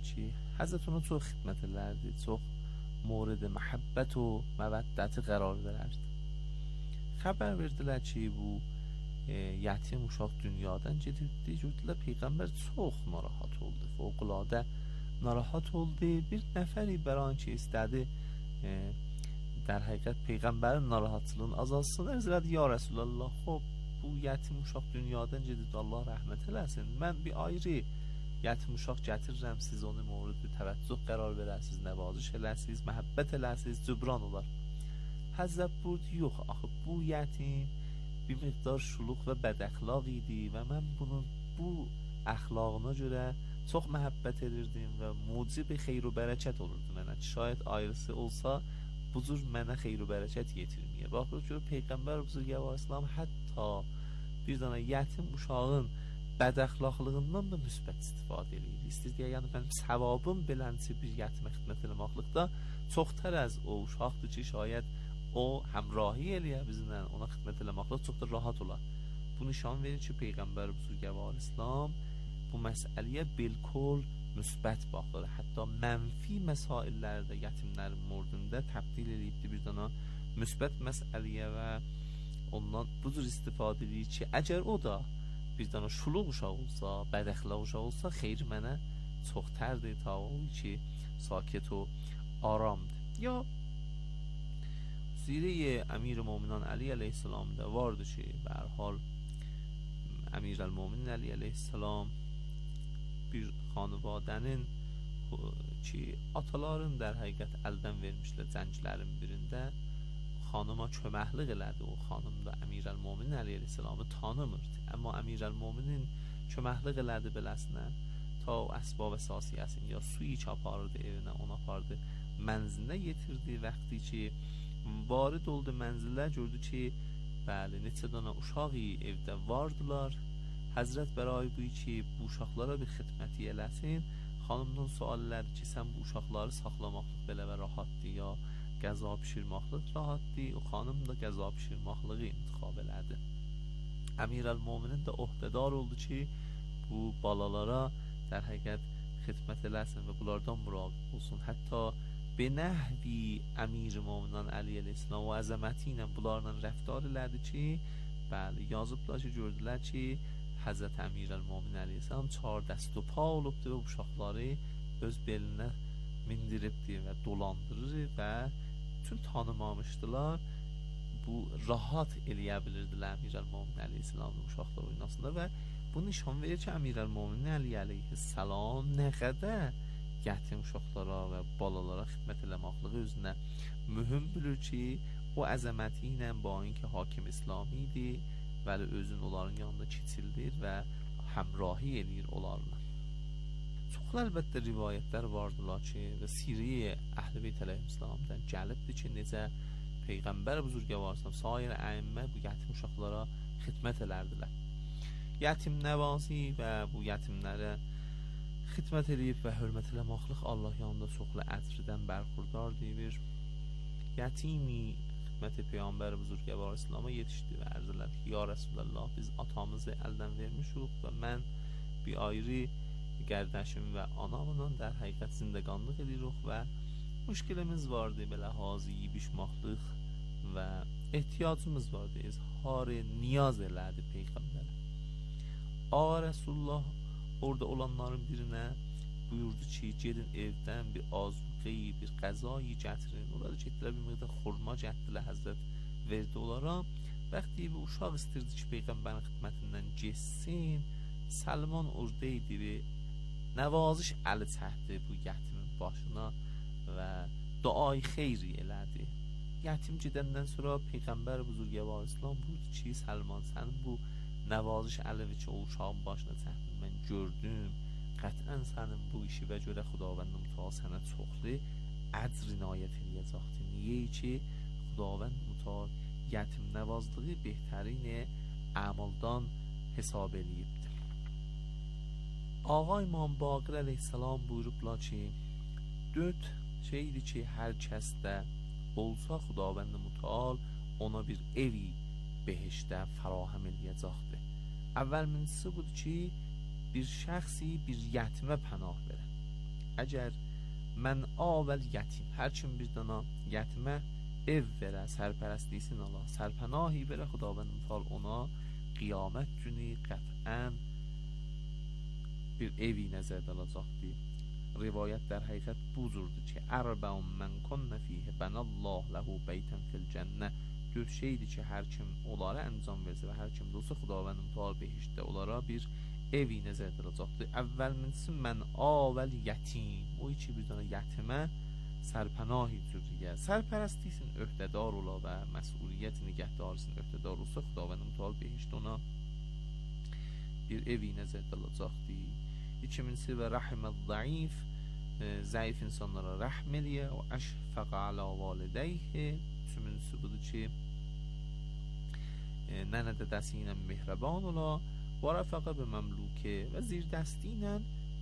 çi Hazret onu çok hizmet ederdi, çok mورد محبت و مودت قرار vererdi. Xəbər verdilər ki, bu yetim uşaq dünyadan gedibdi. Gördülər Peyğəmbər çox narahat oldu. Fövqəladə narahat oldu. Bir nəfəri bəran ki istədi در حقیقت Peyğəmbərin narahatlığını azalsın. Ərz elədi, ya Rəsulullah, xop bu yetim uşaq dünyadan gedibdi, Allah rəhmət eləsin. Mən bir ayrı yetim uşaq gətirirəm, siz onu mورد təvəccüh qərar verəsiniz, nəvaziş eləsiniz, məhəbbət eləsiniz, cübran olar. Həzrət buyurdu, yox, axı bu yetim bir miqdar şuluq və bədəxlaq idi və mən bunun bu əxlaqına görə çox məhəbbət edirdim və mucib xeyr və bərəkət olurdu mənə. Şayət ayrısı olsa bu cür mənə xeyr və bərəkət yetirməyə. Baxır ki, Peyğəmbər Buzurgəvar İslam hətta bir dənə yetim uşağın bədəxlaqlığından da müsbət istifadə edir. İstəyir, yəni mənim savabım belənçi bir yetimə xidmət eləməklikdə çoxtər az o uşaqdır ki, şayət o həmrahi eləyə bizimlə, ona xidmət eləməklə çox da rahat olar. Bu nişan verir ki, Peyğəmbər Buzurgəvar İslam bu məsələyə bilkul müsbət baxır. Hətta mənfi məsaillərdə yetimlərin mordunda təbdil edibdi bir dənə müsbət məsələyə və ondan bu cür istifadə edir ki, əgər o da bir dənə şuluq uşaq olsa, bədəxlaq uşaq olsa, xeyr mənə çoxtərdir ta o ki, sakit و آرامdır. Ya سیره امیر مومنان علی علیه السلام ده vardı ki, به هر حال امیرالمومنین علی علیه السلام bir xanıvadənin ki, ataların در həqiqət əldən vermişlər cənglərin birində xanıma köməklik elədi. O xanım da Əmirəlmöminin əleyhissalamı tanımırdı. Amma Əmirəlmöminin köməklik elədi beləsinə ta əsbab əsasiyyəsini ya suyu çapardı evinə, ona apardı, mənzilinə yetirdi. Vaxtı ki varid oldu mənzilə, gördü ki bəli, neçə dənə uşağı evdə vardılar. Həzrət bəray bu ki, bu uşaqlara bir xidməti eləsin. Xanımdan sual elədi ki, sən bu uşaqları saxlamaqlıq belə və rahatdır ya qəza pişirmaqlıq rahatdır? O xanım da qəza pişirmaqlığı intiqab elədi. Əmirəlmöminin də ohdədar oldu ki, bu balalara در həqiqət xidmət eləsin və bunlardan muraqib olsun. Hətta به نحوی امیرالمومنین علی علیه السلام و əzəməti ilə bunlarla rəftar elədi ki, bəli, yazıblar ki, gördülər ki, Həzrət Əmirəlmöminin علیه السلام 4 dəst و pa olubdur və uşaqları öz belinə mindiribdir və dolandırır və bütün tanımamışdılar. Bu rahat eləyə bilirdilər Əmirəlmöminin علیه السلام uşaqlar oynasında və bu nişan verir ki, Əmirəlmöminin علیه السلام nə qədər yetim uşaqlara və balalara xidmət eləməkliyi özünə mühüm bilir ki, o əzəməti ilə bainki hakim İslami idi, vəli özün onların yanında keçildir və həmrahi eləyir onlarla. Çox əlbəttə rivayətlər vardılar ki, və Siriyyə Əhl-i Beyt əleyhissalamdan gəlibdir ki, necə Peyğəmbər Buzurgəvar sair əimmə bu yetim uşaqlara xidmət edərdilər. Yetim nəvazi və bu yetimlərə xidmət edib və hörmət eləməklik Allah yanında çoxlu əcrdən bərxurdar deyir. Yetimi xidməti Peyğəmbər Buzurgəvar İslam'a yetişdi və ərz elədi ki, ya Rəsulullah, biz atamızı əldən vermişik və mən bir ayrı qərdəşim və anamla در həqiqət zindəqanlıq edirik və müşkilimiz vardı, belə hazi bişmaqlıq və ehtiyacımız vardı, izhar niyaz elədi Peyğəmbər. Ağa Rəsulullah orada olanların birinə buyurdu ki, gedin evdən bir azuqeyi, bir qəzayı gətirin. Orada getdilər, bir miqdar xurma gətirdilər, Həzrət verdi onlara. Bəxti bir uşaq istirdi ki, Peyğəmbərin xidmətindən geçsin. Səlman orada idi və nəvaziş əli çəkdi bu yetimin başına və duayı xeyri elədi. Yetim gedəndən sonra Peyğəmbər Buzurgəvar İslam buyurdu ki, Səlman, sənin bu nəvaziş əlivi ki, o uşağın başına çəkdi, mən gördüm, qətən sənin bu işi və görə Xudavənd Mütəal sənə çoxlu əcr inayət eləyəcəkdir. Niyə ki, Xudavənd Mütəal yetim nəvazlığı behtarin əmaldan hesab eləyibdir. Ağa İmam Baqir əleyhissalam buyurublar ki, 4 şeydir ki, hər kəsdə olsa Xudavənd Mütəal ona bir evi behişdə fərahəm eləyəcəkdir. Əvvəl birincisi budur ki, bir şəxsi bir yetimə pənah verər. əgər mən avel yetim, hər kim bir dana yetimə ev verə, sərpərəstlisin ala, sərpənahi verə, Xudavənd mütəal ona qiyamət günü qət'ən bir evi nəzərdə alacaqdır. Rivayət در həqiqət bu cürdur ki, ərbəun mən kunne fihi bənəllah ləhu beytən fil cənnə. 4 şeydir ki, hər kim onlara əncam versə və hər kim də olsa, Xudavənd mütəal behiştdə onlara bir evi nəzərdə alacaqdır. Əvvəlmincisi mən avel yetim, o ki bir dana yetimə sərpənahi cürriyə, sərpərəstlisin öhdədar ola və məsuliyyət nigəhdarısın öhdədar olsa, Xudavənd mütəal behiştdə ona bir evi nəzərdə alacaqdır. İkincisi və rəhimə zəif, zəif insanlara rəhm eləyə və əşfəq alə valideyhi. Üçüncüsü budur ki, nənə dədəsi ilə mehrəban ola və rəfəqə bə məmlukə və zirdəsti ilə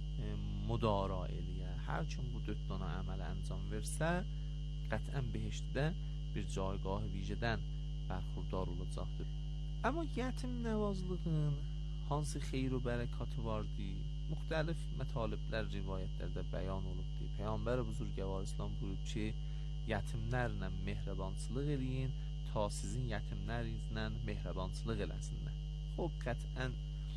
müdara eləyə. Hər kim bu 4 dana əmələ əncam versə, qət'ən behiştdə bir caygah vicədən bərxurdar olacaqdır. Amma yetim nəvazlığın hansı xeyr və bərəkatı vardır? Müxtəlif mətaliblər rivayətlərdə bəyan olubdur. Peyğəmbər buzurgəvar İslam buyurub ki, yetimlərlə mehribançılıq eləyin, ta sizin yetimlərinizlə mehribançılıq eləsinlər. Xob, qət'ən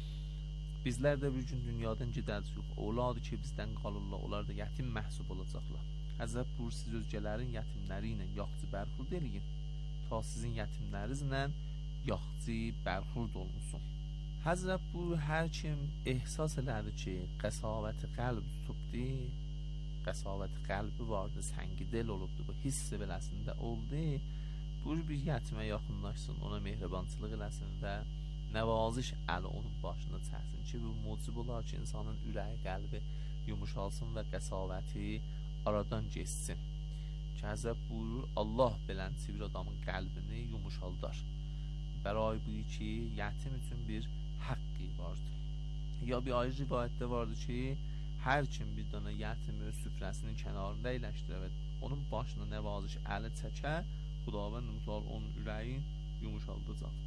bizlər də bir gün dünyadan gedəcəyik. Olardı ki, bizdən qalırlar, onlar da yetim məhsub olacaqlar. Həzrət buyur, siz özgələrin yetimləri ilə yaxcı bərxurd eləyin, ta sizin yetimlərinizlə yaxcı bərxurd olunsun. Həzrət buyur, hər kim ehsas elədi ki, qəsavət qəlb tutubdi, qəsavət qəlbi vardı, səngi del olubdu, bu hissi beləsində oldu, buyur bir yetimə yaxınlaşsın, ona mehribançılıq eləsin və nəvaziş əli onun başına çəksin ki, bu mucib olar ki, insanın ürəyi, qəlbi yumuşalsın və qəsavəti aradan geçsin. Ki, Həzrət buyurur, Allah belənçi bir adamın qəlbini yumuşaldar. Bəray buyur ki, yetim üçün bir haqqı vardır. Ya bir ayrı rivayətdə vardır ki, hər kim bir dana yetimi öz süfrəsinin kənarında əyləşdirə və onun başına nəvaziş əli çəkə, Xudavənd mütəal onun ürəyin yumuşaldacaqdır.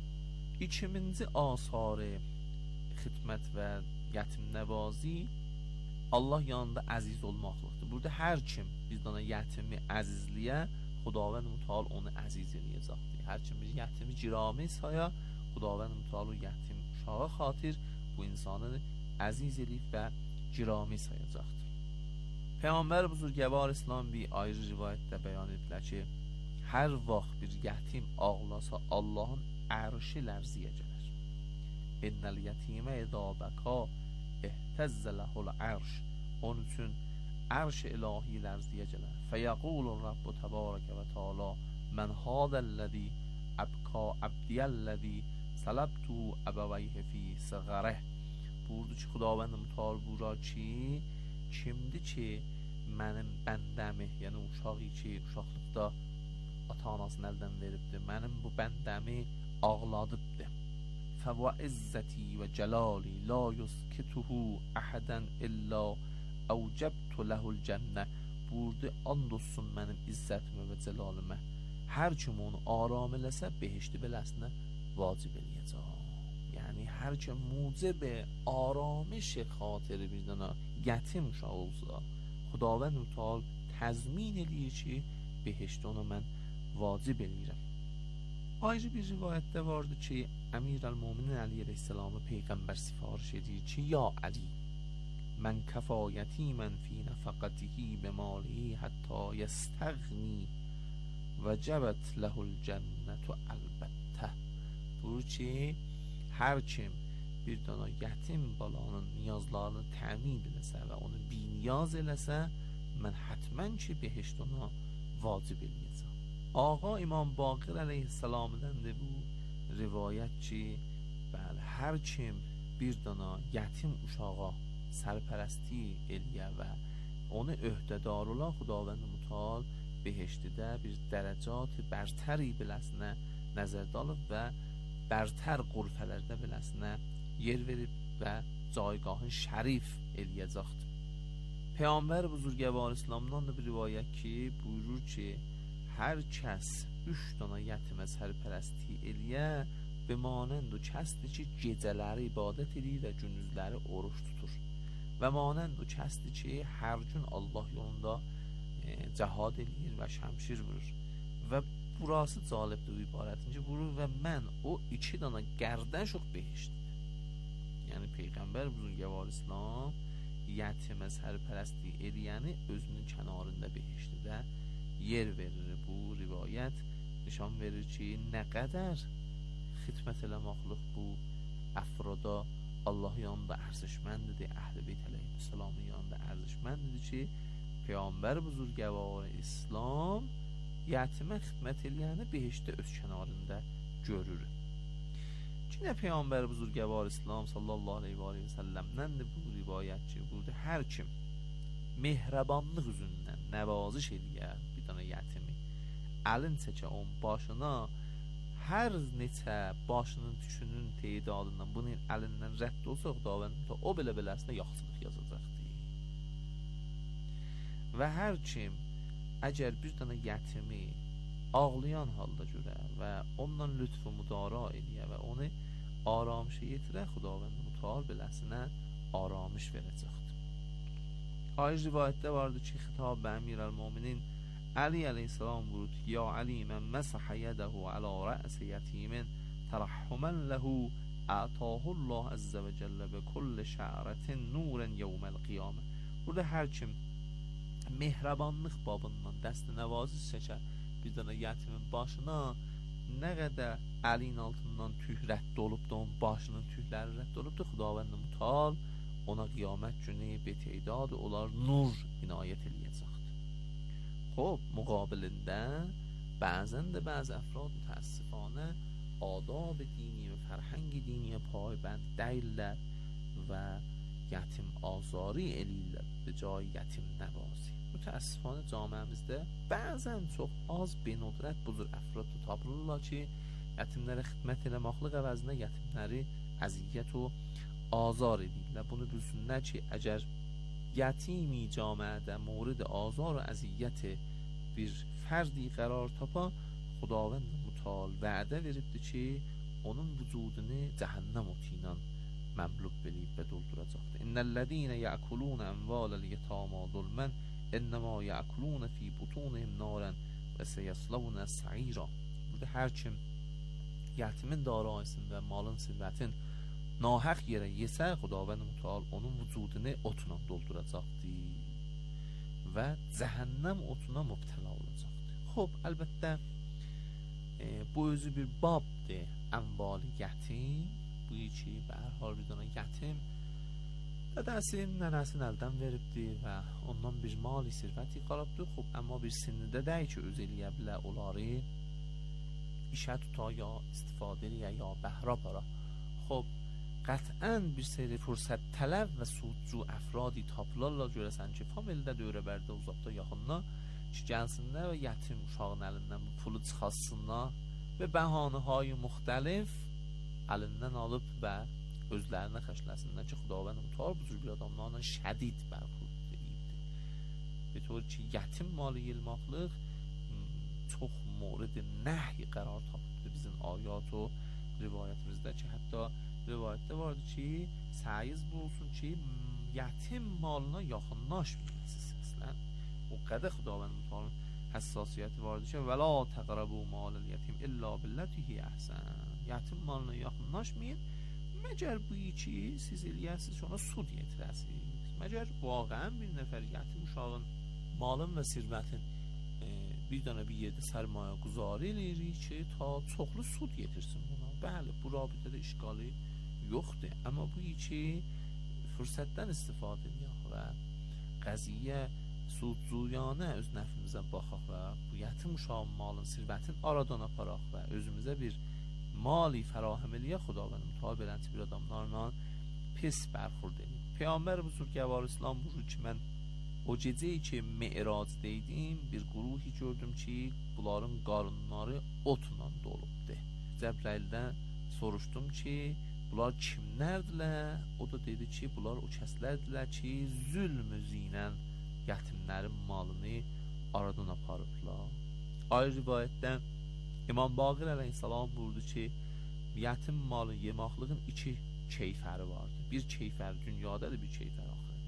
İkinci asarı xidmət və yetim nəvazi Allah yanında əziz olmaqlıqdır. Burada hər kim bir dana yetimi əzizliyə, Xudavənd mütəal onu əziz eləyəcəkdir. Hər kim bir yetimi girami saya, Xudavənd mütəal o yetim uşağa xatir bu insanı əziz eləyib və girami sayacaqdır. Peyğəmbər buzurgəvar İslam bir ayrı rivayətdə bəyan ediblər ki, hər vaxt bir yetim ağlasa Allahın ərşi lərziyə gələr. İnnəl yetimə edə bəka ehtəzzə ləhul ərş. Onun üçün ərş ilahi lərziyə gələr. Fəyəqulun Rabbu təbarəkə və teala mən hadəlləzi əbka əbdiyəlləzi sələbtu əbəvəyhə fi səğərəh. Buyurdu ki, Xudavənd mütəal buyurur ki, kimdir ki mənim bəndəmi, yəni uşağı ki uşaqlıqda ata-anasını əldən veribdir, mənim bu bəndəmi ağladıbdır. Fəvə izzəti və cəlali la yuskituhu əhədən illə əvcəbtu ləhul cənnə. Buyurdu, and olsun mənim izzətimə və cəlalimə, hər kim onu aram eləsə behişti beləsinə vacib eləyəcək. Yəni hər kim mucib aramış xatiri bir dana yetim uşaq olsa, Xudavənd mütəal təzmin eləyir ki, behişti ona mən vacib eləyirəm. Ayrı bir rivayətdə vardı ki, Əmir-əl-Müminin Əli əleyhissalamı Peyğəmbər sifariş edir ki, ya Əli, mən kəfa yetimən fi nəfəqətihi bəmalihi hətta yəstəğni və cəbət ləhul cənnətü əlbəttə. Buyur ki, hər kim bir dana yetim balanın niyazlarını təmin eləsə və onu biniyaz eləsə, mən hətmən ki, behişt ona vacib eləyəcəm. Ağa İmam Baqir əleyhissalamdan da bu rivayət ki, bəli, hər kim bir dana yetim uşağa sərpərəsti eləyə və onu öhdədar olan Xudavənd mütəal behiştidə bir dərəcat bərtəri beləsinə nəzərdə alıb və bərtər qurfələrdə beləsinə yer verib və caygahın şərif eləyəcəkdir. Peyğəmbər buzurgəvar İslamdan da bir rivayət ki, buyurur ki, hər kəs 3 dana yetimə sərpərəsti eləyə bəmanənd o kəsdir ki, gecələri ibadət edir və gündüzləri oruç tutur və monənd o kəsdir ki, hər gün Allah yolunda cəhad eləyir və şəmşir vurur. Və burası cəlibdir o ibarətin ki, vurur və mən o 2 dana gərdən çox behiştdir. Yəni Peyğəmbər buzurgəvar İslam yetimə sərpərəstlik eləyəni özünün kənarında behiştdə yer verir. Bu rivayət nişan verir ki, nə qədər xidmət eləməklik bu əfrada Allah yanında ərزشمندdir, Əhl-i Beyt əleyhissalamın yanında ərزشمندdir ki, Peyğəmbər buzurgəvar İslam yetimə xidmət eləyəni behiştdə öz kənarında görür. Ki nə Peyğəmbər buzurgəvar İslam sallallahu aleyhi və səlləmdən də bu rivayət ki, burada hər kim mehribanlıq üzündən nəvaziş eləyər bir dənə yetimi, əlin çəkə onun başına, hər neçə başının tükünün teyidadından bunun əlindən rədd olsa, Xudavənd o belə-beləsinə yaxşılıq yazacaqdır. Və hər kim əgər bir dənə yetimi ağlayan halda görə və ondan lütf-u müdara eləyə və onu aramışa yetirə, Xudavənd mütəal beləsinə aramış verəcəkdir. Ayrı rivayətdə vardır ki, xitab bə Əmirəl-Möminin Ali əleyhissalam buyurdu ki, ya Ali, mən məsəh yədəhu alə rə'si yetimin tərəhhumən ləhu ətahullah əzzə və cəllə və kulli şə'rətin nurən yevməl qiyamə. Burada hər kim mehribanlıq babından dəst-i nəvaziş çəkər bir dənə yetimin başına, nə qədər əlin altından tüy rədd olub da onun başının tüyləri rədd olub da Xudavənd mütəal ona qiyamət günü beteydadı olar nur inayət eləyəcəkdir. Xob, müqabilində bəzən də bəzi əfrad mütəəssifانه آداب دینی و فرهنگ دینی پایبند deyirlər və yetim azari eləyirlər به جای yetim nəvazi. Mütəəssifانه camiəmizdə bəzən çox az benodrət bu cür əfrad tapılırlar ki, yetimlərə xidmət eləməklə əvəzinə yetimləri əziyyət و azar edirlər. Bunu bilsinlər ki, əgər yetimi camiədə mورد azar و əziyyət bir fərdi qərar tapa, Xudavənd mütəal vədə veribdir ki, onun vücudunu cəhənnəm otu ilə məmlub eləyib və dolduracaqdır. İnnellezine ya'kulun amvalal yetama zulmen innema ya'kulun fi butunihim naran və seyaslawna sa'ira. Burada hər kim yetimin darayısını və malın sirvətin nahaq yerə yesə, Xudavənd mütəal onun vücudunu otla dolduracaqdır və cəhənnəm otuna mübtəla olacaqdır. Xob, əlbəttə bu özü bir babdır. Əmval yetim, bu ki, və hər hal bir dənə yetim dədəsinin, nənəsinin əldən veribdir və ondan bir mali sirvəti qalabdır. Xob, amma bir sinnidə deyil ki, öz eləyə bilər onları işə tuta ya istifadə eləyə ya bəhra para. Xob, qətən bir seri fürsət tələb və suudcu əfradi tapılarla görəsən ki, familidə dövrə bərdə uzaqda yaxınına ki, gəlsinlər və yetim uşağın əlindən bu pulu çıxarsınlar və bəhanəهای müxtəlif əlindən alıb və özlərinə xəşləsinlər ki, Xudavənd mütəal bu cür bir adamlarla şədid bərxurd edibdir. Be طور ki, yetim malı yılmaqlıq çox mورد nəhy qərar tapıbdır bizim ayat o rivayətimizdə ki, hətta rivayətdə vardır ki, səyiz bu olsun ki, yetim malına yaxınlaşmayasınız əslən. O qədər Xudavənd mütəalın həssasiyyəti vardır ki, və la təqrabu malil yetim illa billetihi əhsən. Yetim malına yaxınlaşmayın, məgər bu ki, siz eləyəsiniz ki, ona sud yetirəsiniz. Məgər vaqəən bir nəfər yetim uşağın malın və sirvətin bir dənə bir yerdə sərmayə quzarı eləyirik ki, ta çoxlu sud yetirsin buna. Bəli, bu rabitədə işqalı yoxdur. Amma bu ki, fürsətdən istifadə edək və qəziyyə suudcuyanə öz nəfimizə baxaq və bu yetim uşağın malın, sirvətin aradan aparaq və özümüzə bir mali fərahem eləyə Xudavənd mütəal belənçi bir adamlarla pis bərxurd edin. Peyğəmbər buzurgəvar İslam buyurur ki, mən o gecəyi ki Me'racdəydim, bir quruhi gördüm ki, bunların qarınları otla dolubdur. Cəbraildən soruşdum ki, bunlar kimlərdirlər? O da dedi ki, bunlar o kəslərdirlər ki, zülmüzlə yetimlərin malını aradan aparıblar. Ayrı rivayətdən İmam Baqir əleyhissalam buyurdu ki, yetim malı yemaqlığın 2 keyfəri vardır. Bir keyfər dünyadadır, bir keyfər axirətdə.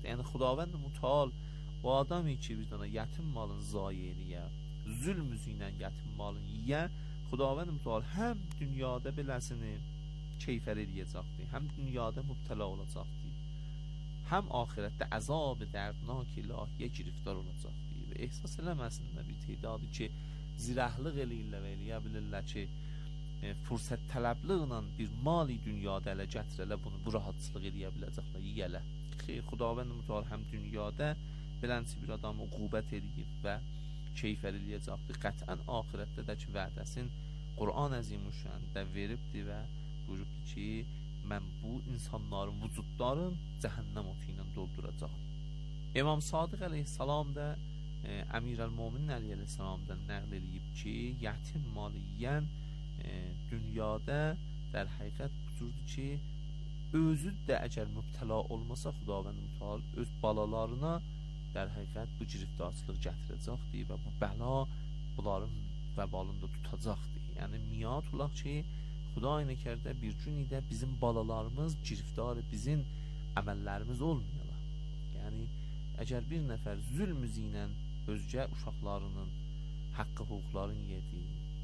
Yəni Xudavənd Mütəal o adamı ki bir dənə yetim malın zayi eləyə, zülm üzü ilə yetim malın yeyə, Xudavənd Mütəal həm dünyada beləsini keyfər eləyəcəkdir, həm dünyada mübtəla olacaqdır, həm axirətdə əzab dərdnak ilahiyə giriftar olacaqdır və ehsas eləməsinlər bir tedadı ki zirəhlıq eləyirlər və eləyə bilirlər ki fürsət tələbliğlə bir mali dünyada ələ gətirələ bunu bu rahatçılıq eləyə biləcəklər, yiyələ. Xeyr, Xudavənd Mütəal həm dünyada belənçi bir adam uqubət eləyib və keyfər eləyəcəkdir. Qətən axirətdə də ki vədəsin Quran Əzimüşşəndə veribdir və buyurubdur ki mən bu insanların vücudların cəhənnəm otu ilə dolduracağım. İmam Sadiq əleyhissalam da Əmirəl-Möminin əleyhissalamdan nəql eləyib ki yetim malı yeyən dünyada در həqiqət bucurdur ki özü də əgər mübtəla olmasa Xudavənd Mütəal öz balalarına در həqiqət bu giriftarçılıq gətirəcəkdir və bu bəla bunların vəbalında tutacaqdır. Yəni miad olaq ki Xuday nəkərdə bir gün də bizim balalarımız giriftar bizim əməllərimiz olmayala. Yəni əgər bir nəfər zülm ilə özgə uşaqlarının haqqı hüquqlarını yedi,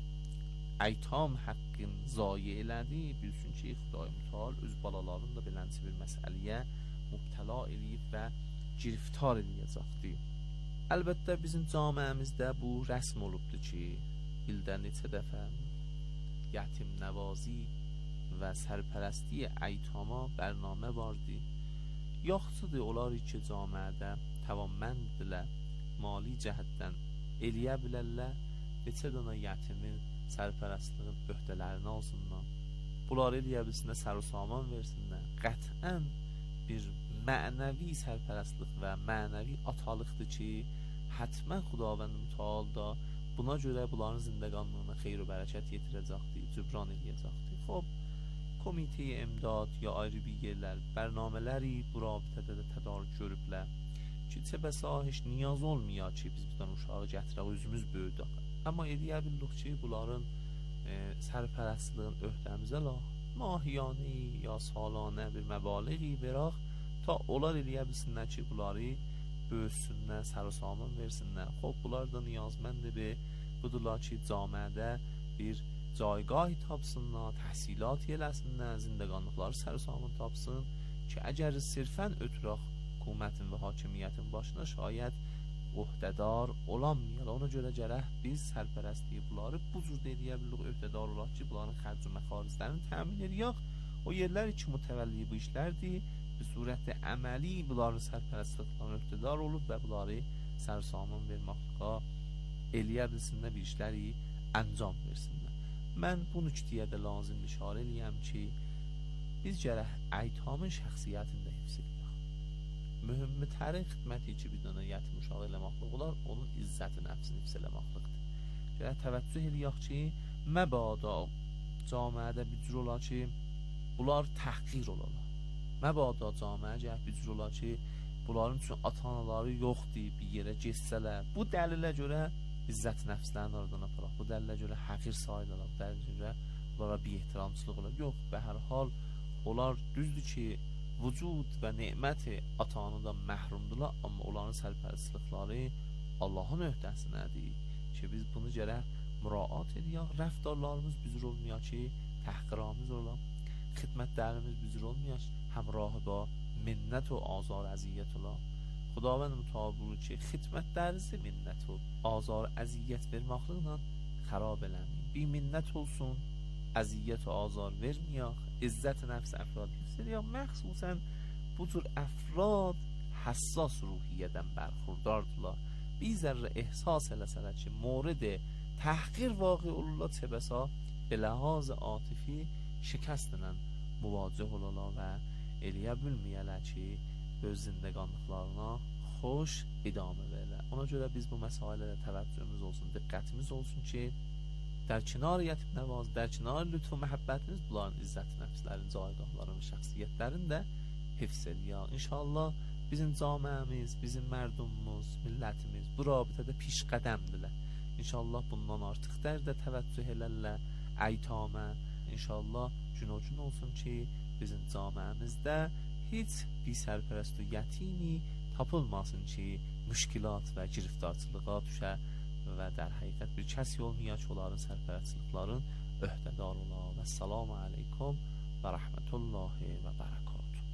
əytam haqqın zayi elədi, bilsin ki Xuday Mütəal öz balalarını da belənçi bir məsələyə mübtəla eləyib və giriftar eləyəcəkdir. Əlbəttə bizim camiəmizdə bu rəsm olubdur ki ildə neçə dəfə yetim nəvazi və sərpərəsti əytama bərnamə vardı. Yaxşıdır onlar ki camiədə təvammənddirlər, mali cəhətdən eləyə bilərlər, neçə dənə yetimin sərpərəstliğin öhdələrini alsınlar, bunlar eləyə bilsinlər, sər-saman versinlər. Qətən bir mənəvi sərpərəstlik və mənəvi atalıqdır ki hətmən Xudavənd Mütəal da buna görə bunların zindəqanlığına xeyr və bərəkət yetirəcəkdir, cübran eləyəcəkdir. Xub, komitəyə imdad ya ayrı bir yerlər bərnamələri bu rabitədə də tədarük görüblər ki çə bəsa heç niyaz olmuyor ki biz bizdən uşağı gətirək, özümüz böyüdək. Amma eləyə bildik ki bunların sərpərəstliğin öhdəmizə la mahiyanə ya salanə bir məbaliği verək ta onlar eləyə bilsinlər ki bunları böyüsünlər, sər-saman versinlər. Xub, bunlar da niyazməndir be budurlar ki camiədə bir caygah tapsınlar, təhsilat eləsinlər, zindəqanlıqları sər-saman tapsın ki əgər sirfən ötürək hökumətin və hakimiyyətin başına şayət öhdədar olanmayal. Ona görə gərək biz sərpərəstliyi bunları bu cür eləyə bilirik, öhdədar olaq ki bunların xərc və məxariclərini təmin edək. O yerlər ki mütəvəlli bu işlərdir, bir surətdə əməli bunların sərpərəstliklərini öhdədar olub və bunları sər-saman verməklə eləyə bilsinlər, bir işləri əncam versinlər. Mən bu nüktəyə də lazım işarə eləyəm ki biz gərək əytamın şəxsiyyətində hifz edək. Mühümtərin xidməti ki bir dənə yetim uşağı eləməklik olar, onun izzəti nəfsini hifz eləməklikdir. Gərək təvəccüh eləyək ki məbada camiədə bir cür olar ki bunlar təhqir olarlar. Məbada camiə gərək bir cür olar ki bunların üçün ata-anaları yoxdur, bir yerə geçsələr, bu dəlilə görə izzət nəfslərini oradan aparaq, bu dəlilə görə həqir sayılırlar, bu dəlilə görə bunlara bir ehtiramçılıq olar. Yox, və hər hal onlar düzdür ki vücud və neməti ata-anadan məhrumdurlar, amma onların sərpərəstlikləri Allahın öhdəsindədir ki biz bunu gərək müraat edək, rəftarlarımız büzür olmayaq ki təhqiramiz olar, xidmətlərimiz büzür olmayaq həmrahı ba minnət və azar əziyyət olar. Xudavənd Mütəal buyurur ki xidmətlərinizi minnət və azar əziyyət verməklə xarab eləməyin. Bir minnət olsun, əziyyət və azar verməyək, izzət nəfs əfrad yüksəliyək. Məxsusən bu cür əfrad həssas ruhiyyədən bərxurdardırlar. Bir zərrə ehsas eləsələr ki mورد təhqir واقع olurlar, çə bəsa به لحاظ عاطفی şikəstlə müvacih olurlar və eləyə bilməyələr ki öz zindəqanlıqlarına xoş idamə verirlər. Ona görə biz bu məsələlərə təvəccühümüz olsun, diqqətimiz olsun ki در کنار yetim nəvaz, در کنار lütf və məhəbbətimiz bunların izzət nəfslərin, caygahların, şəxsiyyətlərini də hifz edir. İnşallah bizim camiəmiz, bizim mərdumumuz, millətimiz bu rabitədə piş qədəmdirlər. İnşallah bundan artıq dərdə təvəccüh elərlər əytamə. İnşallah gün o gün olsun ki bizim camiəmizdə heç bir sərpərəst və yətimi tapılmasın ki, müşkilat və giriftarçılığa düşə və در həqiqət bir kəsi olmaya ki, onların sərpərəstliklərin öhdədar ola. Və salamu aleykum və rəhmətullahi və bərəkatuhu.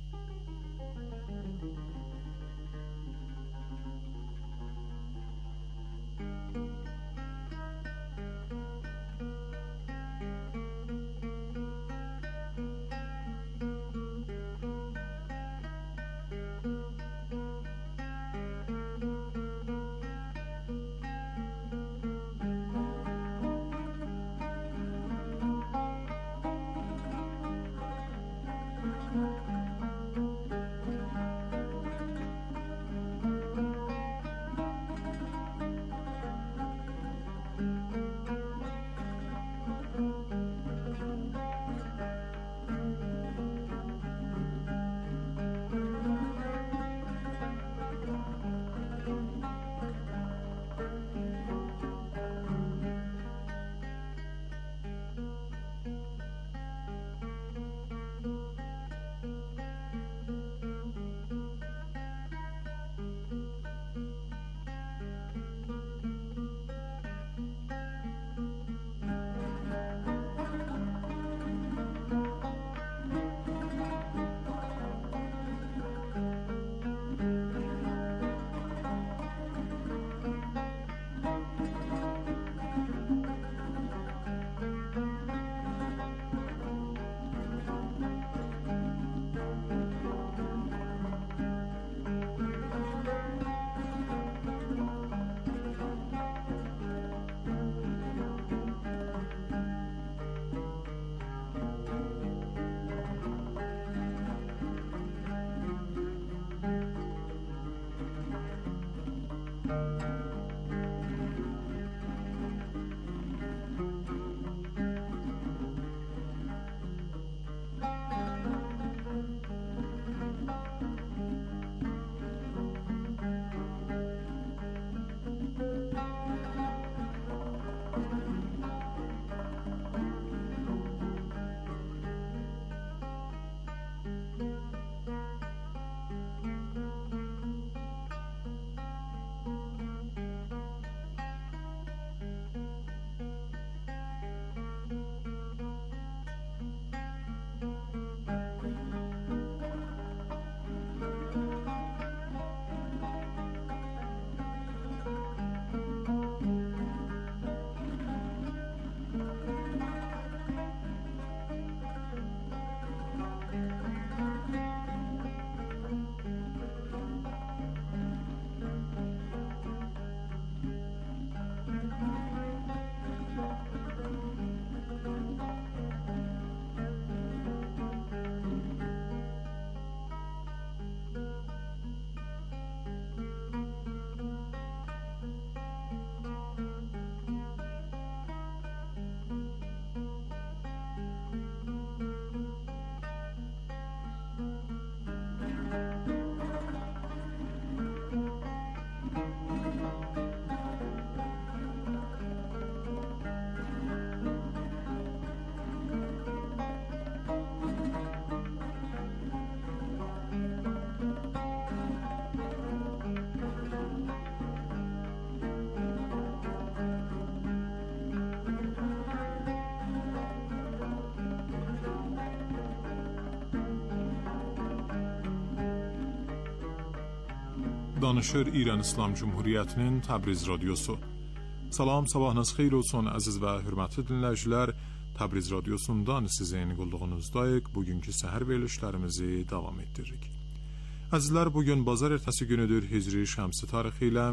Danışır İran İslam Cumhuriyyətinin Təbriz Radiosu. Salam, sabahınız xeyir olsun əziz və hörmətli dinləyicilər. Təbriz Radiosundan sizin qulluğunuzdayıq. Bugünkü səhər verilişlərimizi davam etdiririk. Əzizlər, bugün bazar ertəsi günüdür. Hicri şəmsi tarixi ilə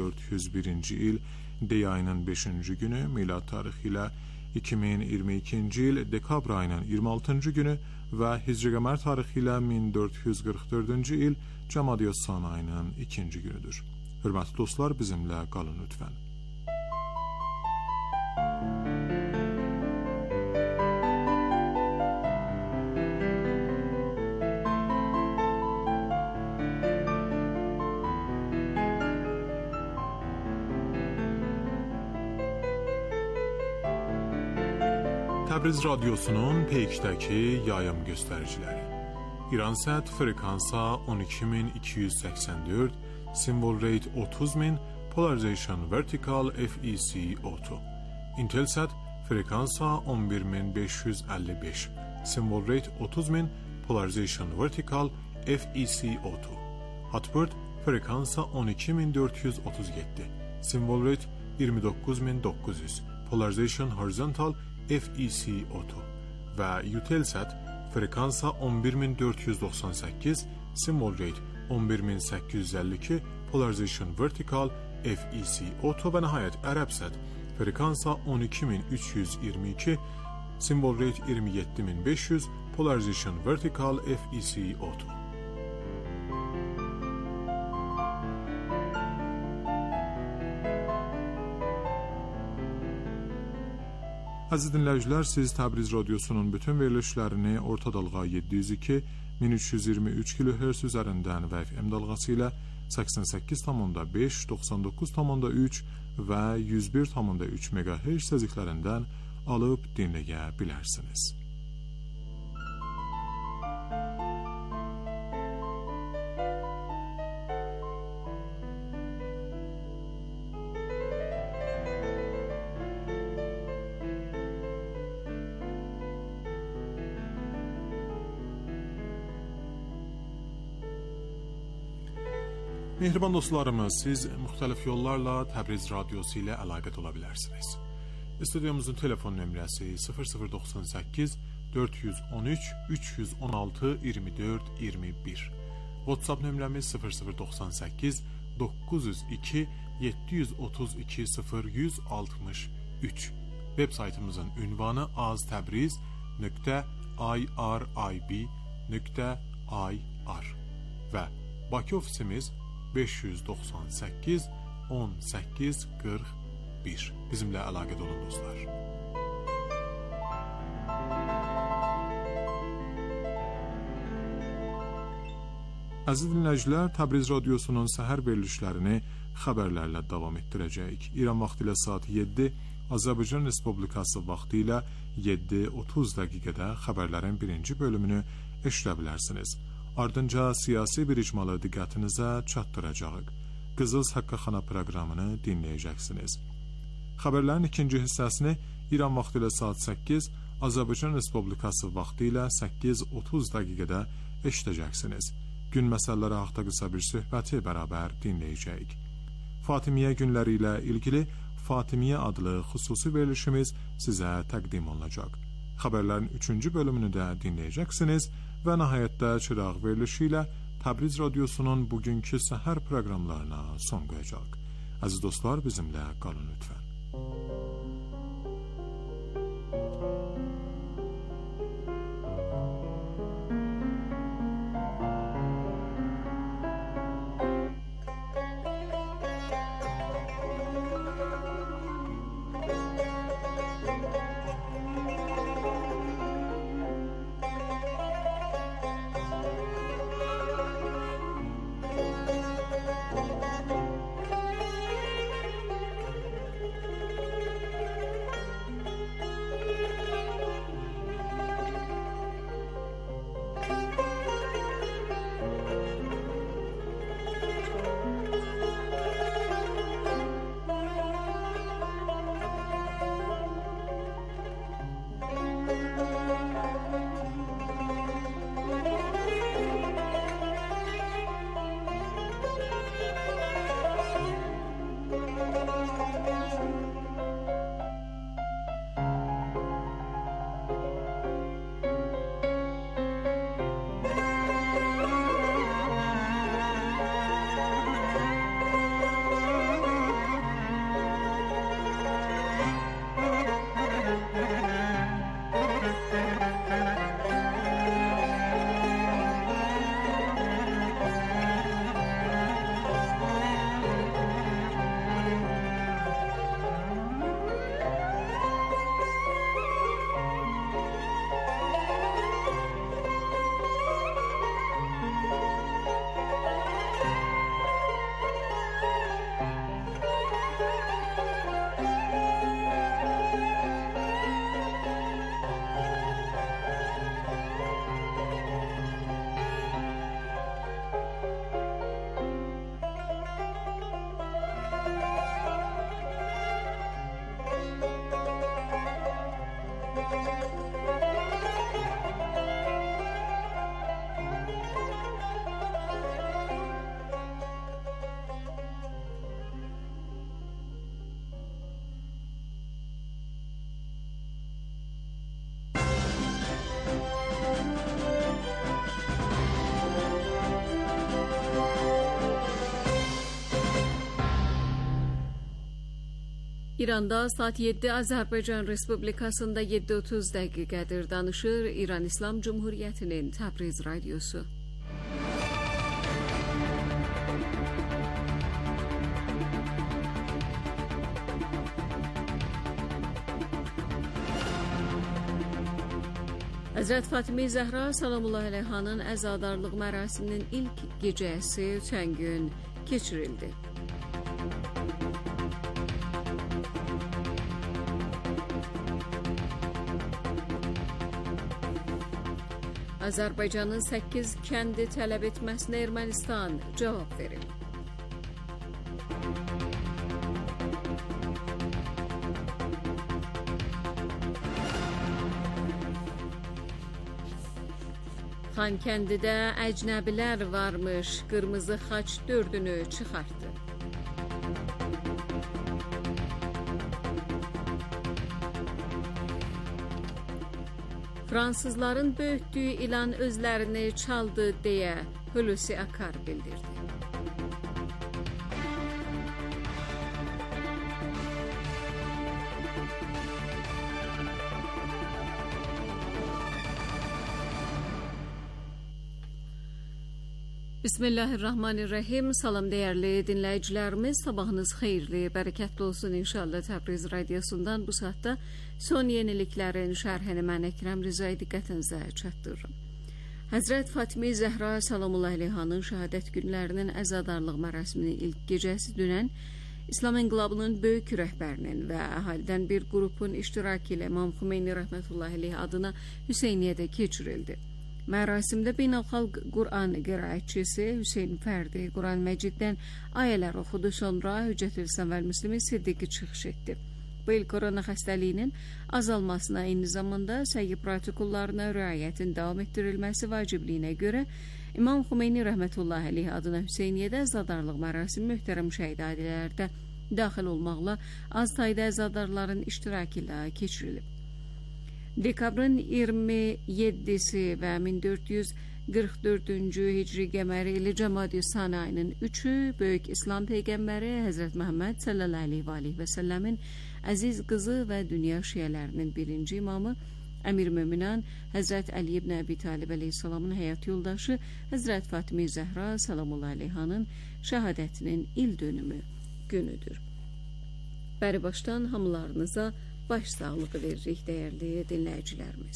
1401-ci il Dey ayının 5-ci günü, milad tarixi ilə 2022-ci il dekabr ayının 26-cı günü və Hicri qəmər tarixi ilə 1444-cü il Cəmadiyyə-San ayının 2-ci günüdür. Hörmətli dostlar, bizimlə qalın lütfən. Təbriz Radiosunun peykdəki yayım göstəriciləri. İransat frekansa 12284, symbol rate 30000, polarization vertical FEC auto. Intelsat frekansa 11555, symbol rate 30000, polarization vertical FEC auto. Hotbird frekansa 12437, symbol rate 29900, polarization horizontal FEC auto. Və Eutelsat frekansa 11498, symbol rate 11852, polarization vertical FEC auto. Və nəhayət Arabsat frekansa 12322, symbol rate 27500, polarization vertical FEC auto. Əziz dinləyicilər, siz Təbriz Radiosunun bütün verilişlərini orta dalğa 702, 1323 kHz üzərindən və FM dalğası ilə 88,5, 99,3 və 101,3 MHz səziqlərindən alıb dinləyə bilərsiniz. Mehriban dostlarımız, siz müxtəlif yollarla Təbriz Radiosu ilə əlaqət ola bilərsiniz. Studiyomuzun telefon nömrəsi 0098 413 316 24 21. WhatsApp nömrəmiz 0098 902 732 0163. Web saytımızın ünvanı aztabriz.irib.ir və Bakı ofisimiz 598 18 41. Bizimle əlaqədə olun dostlar. Əziz dinləyicilər, Təbriz Radiosunun səhər verilişlərini xəbərlərlə davam etdirəcəyik. İran vaxtı ilə saat 7, Azərbaycan Respublikası vaxtı ilə 7:30 dəqiqədə xəbərlərin birinci bölümünü eşidə bilərsiniz. Ardınca siyasi bir icmalı diqqətinizə çatdıracağıq. Qızıl Haqqaxana proqramını dinləyəcəksiniz. Xəbərlərin ikinci hissəsini İran vaxtı ilə saat 8, Azərbaycan Respublikası vaxtı ilə 8:30 dəqiqədə eşidəcəksiniz. Gün məsələləri haqqında qısa bir söhbəti bərabər dinləyəcəyik. Fatimiyyə günləri ilə ilgili Fatimiyyə adlı xüsusi verilişimiz sizə təqdim olunacaq. Xəbərlərin üçüncü bölümünü də dinləyəcəksiniz və nəhayətdə çıraq verilişi ilə Təbriz Radiosunun bugünkü səhər proqramlarına son qoyacaq. Əziz dostlar, bizimlə qalın lütfən. İranda saat 7, Azərbaycan Respublikasında 7:30 dəqiqədir. Danışır İran İslam Cumhuriyyətinin Təbriz radiosu. Həzrət Fatimi Zəhra Salamullah əleyhanın əzadarlıq mərasiminin ilk gecəsi ötən gün keçirildi. Azərbaycanın 8 kəndi tələb etməsinə Ermənistan cavab verib. Xankəndidə əcnəbilər varmış, qırmızı xaç 4-ünü çıxartdı. Fransızların böyütdüyü ilan özlərini çaldı deyə Hulusi Akar bildirdi. Bismillahirrahmanirrahim. Salam dəyərli dinləyicilərimiz, sabahınız xeyirli, bərəkətli olsun inşallah. Təbriz radiosundan bu saatda son yeniliklərin şərhini mən Əkrəm Rizai diqqətinizə çatdırırım. Həzrət Fatimi Zəhra Salamullah əleyhanın şəhadət günlərinin əzadarlıq mərasiminin ilk gecəsi dünən İslam İnqilabının böyük rəhbərinin və əhalidən bir qrupun iştirakı ilə İmam Xümeyni rəhmətullahi əleyh adına Hüseyniyədə keçirildi. Mərasimdə beynəlxalq Quran qiraətçisi Hüseyn Fərdi Quran Məciddən ayələr oxudu, sonra Hüccətül İslam vəl Müslimin Siddiqi çıxış etdi. Bu il korona xəstəliyinin azalmasına, eyni zamanda səhiyyə protokollarına riayətin davam etdirilməsi vacibliyinə görə İmam Xümeyni rəhmətullahi əleyh adına Hüseyniyədə əzadarlıq mərasimi möhtərəm şəhid ailələrdə daxil olmaqla az sayda əzadarların iştirakı ilə keçirilib. Dekabrın 27-si və 1444-cü hicri qəməri ilə Cəmadi Sani ayının 3-ü Böyük İslam Peyğəmbəri Həzrət Məhəmməd sallallahu aleyhi və səlləmin əziz qızı və dünya şiələrinin birinci imamı Əmir Möminan Həzrət Əli ibn Əbi Talib əleyhissalamın həyat yoldaşı Həzrət Fatimi Zəhra salamullah əleyhanın şəhadətinin il dönümü günüdür. Bəri başdan hamılarınıza baş sağlığı veririk dəyərli dinləyicilərimiz.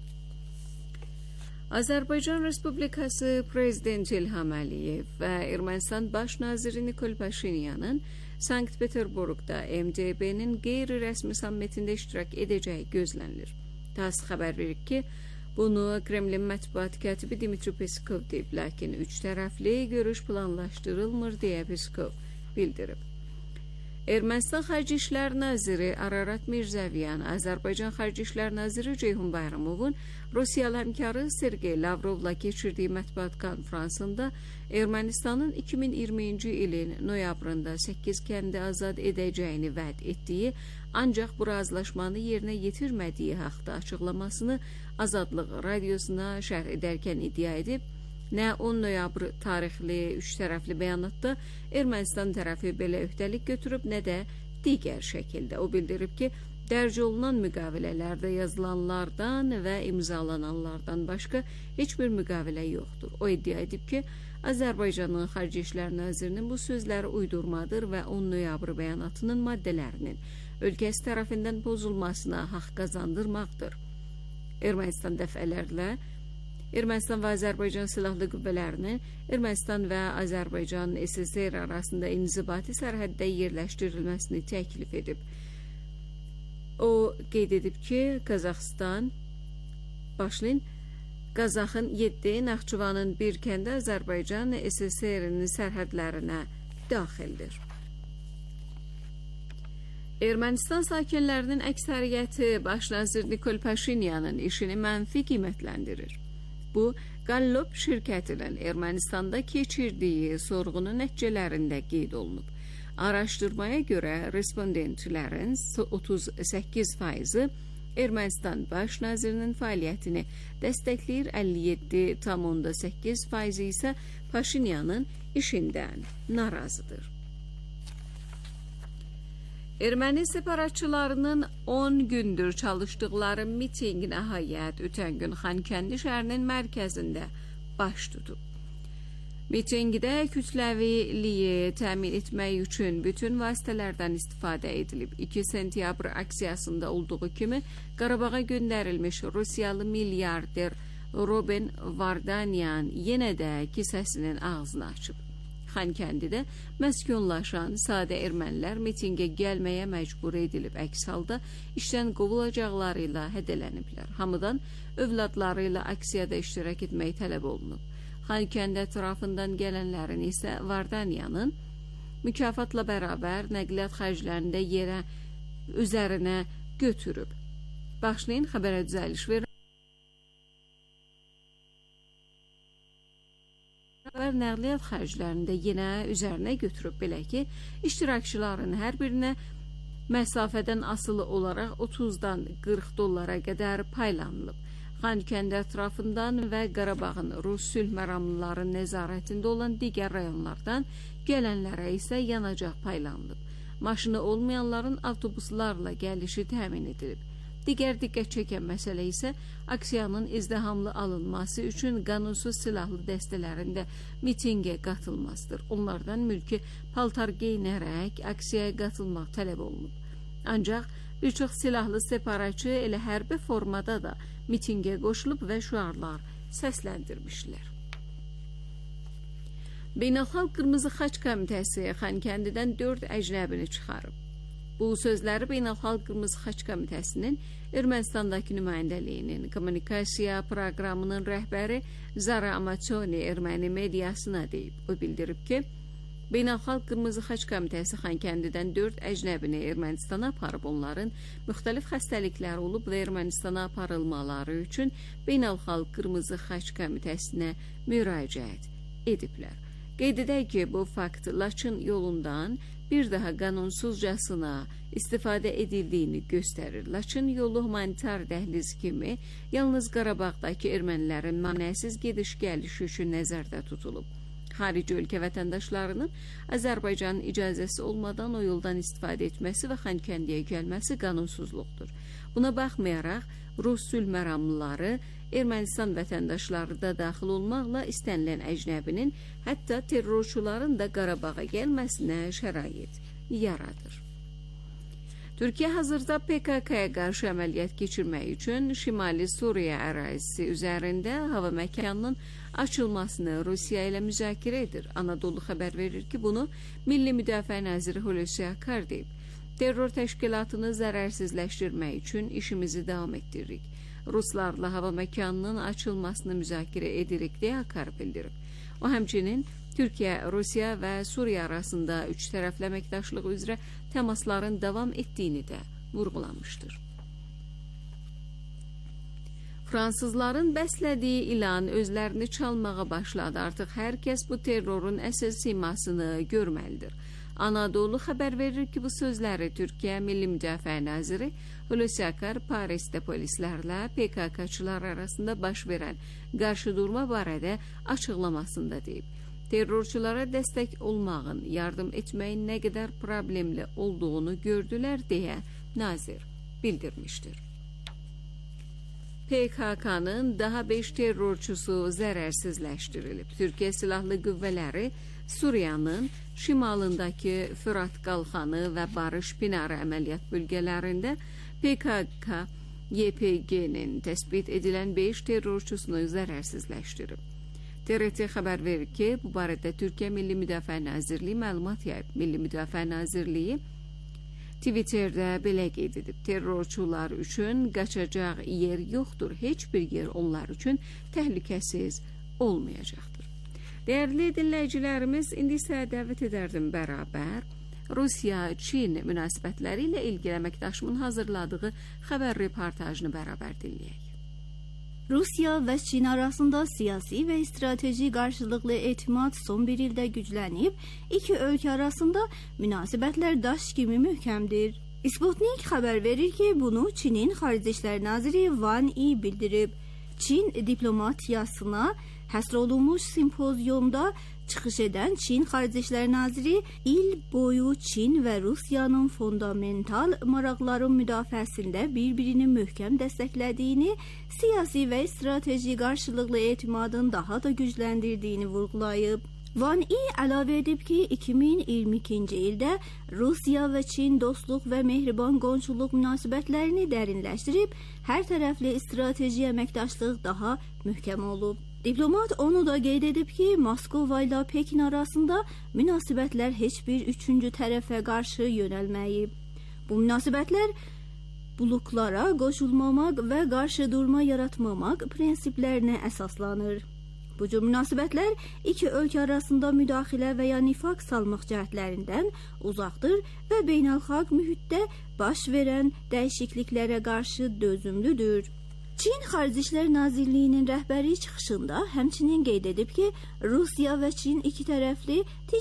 Azərbaycan Respublikası Prezident İlham Əliyev və Ermənistan Baş naziri Nikol Paşinyanın Sankt-Peterburqda MDB-nin qeyri-rəsmi sammitində iştirak edəcəyi gözlənilir. TASS xəbər verir ki, bunu Kremlin mətbuat katibi Dmitri Peskov deyib, lakin üç tərəfli görüş planlaşdırılmır deyə Peskov bildirib. Ermənistan Xarici İşlər Naziri Ararat Mirzəviyan, Azərbaycan Xarici İşlər Naziri Ceyhun Bayramovun Rusiyalı həmkarı Sergey Lavrovla keçirdiyi mətbuat konfransında Ermənistanın 2020-ci ilin noyabrında 8 kəndi azad edəcəyini vəd etdiyi, ancaq bu razılaşmanı yerinə yetirmədiyi haqda açıqlamasını Azadlıq radiosuna şərh edərkən iddia edib, nə 10 noyabr tarixli üç tərəfli bəyanatda Ermənistan tərəfi belə öhdəlik götürüb, nə də digər şəkildə. O bildirib ki, dərc olunan müqavilələrdə yazılanlardan və imzalananlardan başqa heç bir müqavilə yoxdur. O iddia edib ki, Azərbaycanın Xarici İşlər Nazirinin bu sözləri uydurmadır və 10 noyabr bəyanatının maddələrinin ölkəsi tərəfindən pozulmasına haqq qazandırmaqdır. Ermənistan və Azərbaycan Silahlı Qüvvələrinin Ermənistan və Azərbaycan SSR arasında inzibati sərhəddə yerləşdirilməsini təklif edib. O qeyd edib ki, Qazaxın 7, Naxçıvanın 1 kəndi Azərbaycan SSR-nin sərhədlərinə daxildir. Ermənistan sakinlərinin əksəriyyəti Baş nazir Nikol Paşinyanın işini mənfi qiymətləndirir. Bu, Gallup şirkətinin Ermənistanda keçirdiyi sorğunun nəticələrində qeyd olunub. Araşdırmaya görə respondentlərin 38%-i Ermənistan Baş nazirinin fəaliyyətini dəstəkləyir, 57,8% isə Paşinyanın işindən narazıdır. Erməni separatçılarının 10 gündür çalışdıqları miting nəhayət ötən gün Xankəndi şəhərinin mərkəzində baş tutub. Mitingdə kütləviliyi təmin etmək üçün bütün vasitələrdən istifadə edilib. 2 sentyabr aksiyasında olduğu kimi Qarabağa göndərilmiş Rusiyalı milyarder Ruben Vardanyan yenə də kisəsinin ağzını açıb. Xankəndidə məskunlaşan sadə ermənilər mitingə gəlməyə məcbur edilib. Əks halda işdən qovulacaqları ilə hədələniblər. Hamıdan övladları ilə aksiyada iştirak etmək tələb olunub. Xankəndi ətrafından gələnlərin isə Vardanyanın mükafatla bərabər nəqliyyat xərclərində üzərinə götürüb. Başlayın xəbərə düzəliş verir. Nəqliyyat xərclərində yenə üzərinə götürüb, belə ki, iştirakçıların hər birinə məsafədən asılı olaraq 30-dan 40 dollara qədər paylanılıb. Xankəndi ətrafından və Qarabağın Rus sülh məramlıların nəzarətində olan digər rayonlardan gələnlərə isə yanacaq paylanılıb. Maşını olmayanların avtobuslarla gəlişi təmin edilib. Digər diqqət çəkən məsələ isə aksiyanın izdihamlı alınması üçün qanunsuz silahlı dəstələrin də mitingə qatılmasıdır. Onlardan mülki paltar geyinərək aksiyaya qatılmaq tələb olunub. Ancaq bir çox silahlı separatçı elə hərbi formada da mitingə qoşulub və şüarlar səsləndirmişlər. Beynəlxalq Qırmızı Xaç Komitəsi Xankəndidən 4 əcnəbini çıxarıb. Bu sözləri Beynəlxalq Qırmızı Xaç Komitəsinin Ermənistandakı nümayəndəliyinin kommunikasiya proqramının rəhbəri Zara Amatsoni erməni mediasına deyib. O bildirib ki, Beynəlxalq Qırmızı Xaç Komitəsi Xankəndidən 4 əcnəbini Ermənistana aparıb, onların müxtəlif xəstəlikləri olub və Ermənistana aparılmaları üçün Beynəlxalq Qırmızı Xaç Komitəsinə müraciət ediblər. Qeyd edək ki, bu fakt Laçın yolundan bir daha qanunsuzcasına istifadə edildiyini göstərir. Laçın yolu humanitar dəhliz kimi yalnız Qarabağdakı ermənilərin mənəsiz gediş-gəlişi üçün nəzərdə tutulub. Xarici ölkə vətəndaşlarının Azərbaycanın icazəsi olmadan o yoldan istifadə etməsi və Xankəndiyə gəlməsi qanunsuzluqdur. Buna baxmayaraq, Rus sülh məramlıları Ermənistan vətəndaşları da daxil olmaqla istənilən əcnəbinin, hətta terrorçuların da Qarabağa gəlməsinə şərait yaradır. Türkiyə hazırda PKK-ya qarşı əməliyyat keçirmək üçün Şimali Suriya ərazisi üzərində hava məkanının açılmasını Rusiya ilə müzakirə edir. Anadolu xəbər verir ki, bunu Milli Müdafiə Naziri Hulusi Akar deyib. Terror təşkilatını zərərsizləşdirmək üçün işimizi davam etdiririk. Ruslarla hava məkanının açılmasını müzakirə edirik deyə Akar bildirib. O həmçinin Türkiyə, Rusiya və Suriya arasında 3 tərəfli əməkdaşlıq üzrə təmasların davam etdiyini də vurğulamışdır. Fransızların bəslədiyi ilan özlərini çalmağa başladı. Artıq hər kəs bu terrorun əsas simasını görməlidir. Anadolu xəbər verir ki, bu sözləri Türkiyə Milli Müdafiə Naziri Hulusi Akar Parisdə polislərlə PKK-çılar arasında baş verən qarşıdurma barədə açıqlamasında deyib. Terrorçulara dəstək olmağın, yardım etməyin nə qədər problemli olduğunu gördülər deyə nazir bildirmişdir. PKK-nın daha 5 terrorçusu zərərsizləşdirilib. Türkiyə Silahlı Qüvvələri Suriyanın şimalındakı Fırat qalxanı və Barış Pinarı əməliyyat bölgələrində PKK-YPG-nin təsbit edilən 5 terrorçusunu zərərsizləşdirib. TRT xəbər verir ki, bu barədə Türkiyə Milli Müdafiə Nazirliyi məlumat yayıb. Milli Müdafiə Nazirliyi Twitterdə belə qeyd edib: terrorçular üçün qaçacaq yer yoxdur, heç bir yer onlar üçün təhlükəsiz olmayacaqdır. Dəyərli dinləyicilərimiz, indi isə dəvət edərdim bərabər Rusiya-Çin münasibətləri ilə ilgili əməkdaşımın hazırladığı xəbər reportajını bərabər dinləyək. Rusya ve Çin arasında siyasi ve strateji karşılıklı etimat son bir ilde güçlenip iki ülke arasında münasebetler daş gibi mühkemdir. Sputnik haber verir ki bunu Çin'in Xarici İşlər Naziri Wang Yi bildirib. Çin diplomatiyasına həsr olunmuş simpozyumda Çıxış edən Çin Xarici İşlər Naziri il boyu Çin və Rusiyanın fundamental maraqların müdafiəsində bir-birini möhkəm dəstəklədiyini, siyasi və strateji qarşılıqlı etimadın daha da gücləndirdiyini vurğulayıb. Van Yi əlavə edib ki, 2022-ci ildə Rusiya və Çin dostluq və mehriban qonşuluq münasibətlərini dərinləşdirib, hər tərəfli strateji əməkdaşlıq daha möhkəm olub. Diplomat onu da qeyd edib ki, Moskva ilə Pekin arasında münasibətlər heç bir üçüncü tərəfə qarşı yönəlməyib. Bu münasibətlər bloklara qoşulmamaq və qarşı durma yaratmamaq prinsiplərinə əsaslanır. Bu cür münasibətlər iki ölkə arasında müdaxilə və ya nifaq salmaq cəhdlərindən uzaqdır və beynəlxalq mühitdə baş verən dəyişikliklərə qarşı dözümlüdür. Çin Xarici İşlər Nazirliyinin rəhbəri çıxışında həmçinin qeyd edib ki, Rusiya və Çin iki tərəfli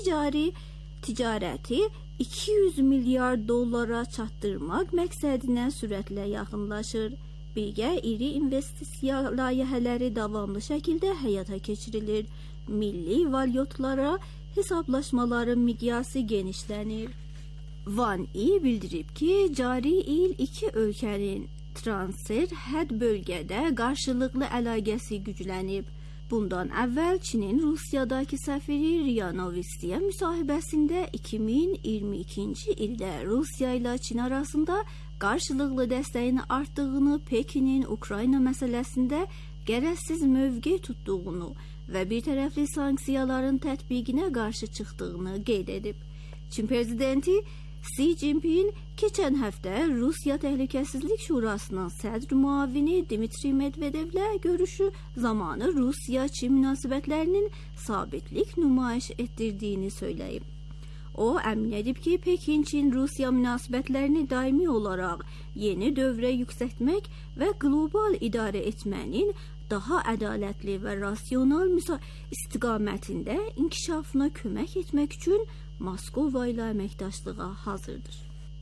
ticarəti 200 milyar dollara çatdırmaq məqsədinə sürətlə yaxınlaşır. Birgə iri investisiya layihələri davamlı şəkildə həyata keçirilir. Milli valyutlara hesablaşmaların miqyası genişlənir. Van Yi bildirib ki, cari il iki ölkənin transit bölgədə qarşılıqlı əlaqəsi güclənib. Bundan əvvəl Çinin Rusiyadakı səfiri Ria Novostiya müsahibəsində 2022-ci ildə Rusiya ilə Çin arasında qarşılıqlı dəstəyin artdığını, Pekinin Ukrayna məsələsində qərəzsiz mövqe tutduğunu və birtərəfli sanksiyaların tətbiqinə qarşı çıxdığını qeyd edib. Çin prezidenti Xi Jinping keçən həftə Rusiya Təhlükəsizlik Şurasının sədr müavini Dmitri Medvedevlə görüşü zamanı Rusiya-Çin münasibətlərinin sabitlik nümayiş etdirdiyini söyləyib. O, əmin edib ki, Pekin-Çin-Rusiya münasibətlərini daimi olaraq yeni dövrə yüksəltmək və qlobal idarə etmənin daha ədalətli və rasional istiqamətində inkişafına kömək etmək üçün Moskva ilə əməkdaşlığa hazırdır.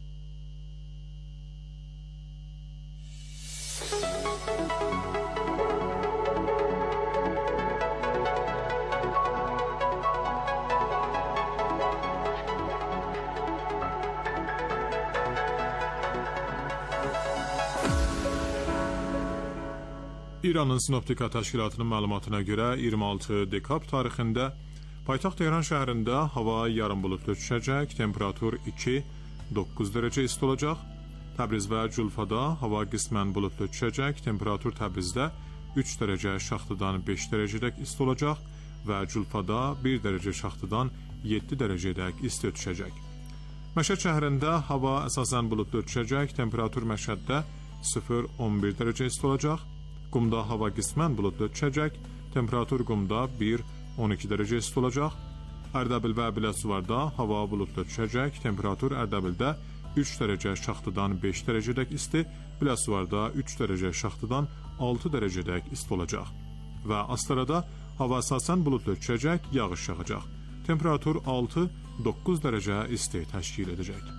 İranın Sinoptika Təşkilatının məlumatına görə 26 dekabr tarixində paytaxt Tehran şəhərində hava yarım buludlu düşəcək, temperatur 2-9 dərəcə isti olacaq. Təbriz və Culfada hava qismən buludlu düşəcək, temperatur Təbrizdə 3 dərəcə şaxtadan 5 dərəcədək isti olacaq və Culfada 1 dərəcə şaxtadan 7 dərəcədək isti düşəcək. Məşhəd şəhərində hava əsasən buludlu düşəcək, temperatur Məşhəddə 0-11 dərəcə isti olacaq. Qumda hava qismən buludlu düşəcək, temperatur Qumda 1-12 dərəcə isti olacaq. Ərdəbil və Biləsuvarda hava buludlu düşəcək, temperatur Ərdəbildə 3 dərəcə şaxtadan 5 dərəcədək isti, Biləsuvarda 3 dərəcə şaxtadan 6 dərəcədək isti olacaq. Və Astarada hava əsasən buludlu düşəcək, yağış yağacaq. Temperatur 6-9 dərəcə isti təşkil edəcək.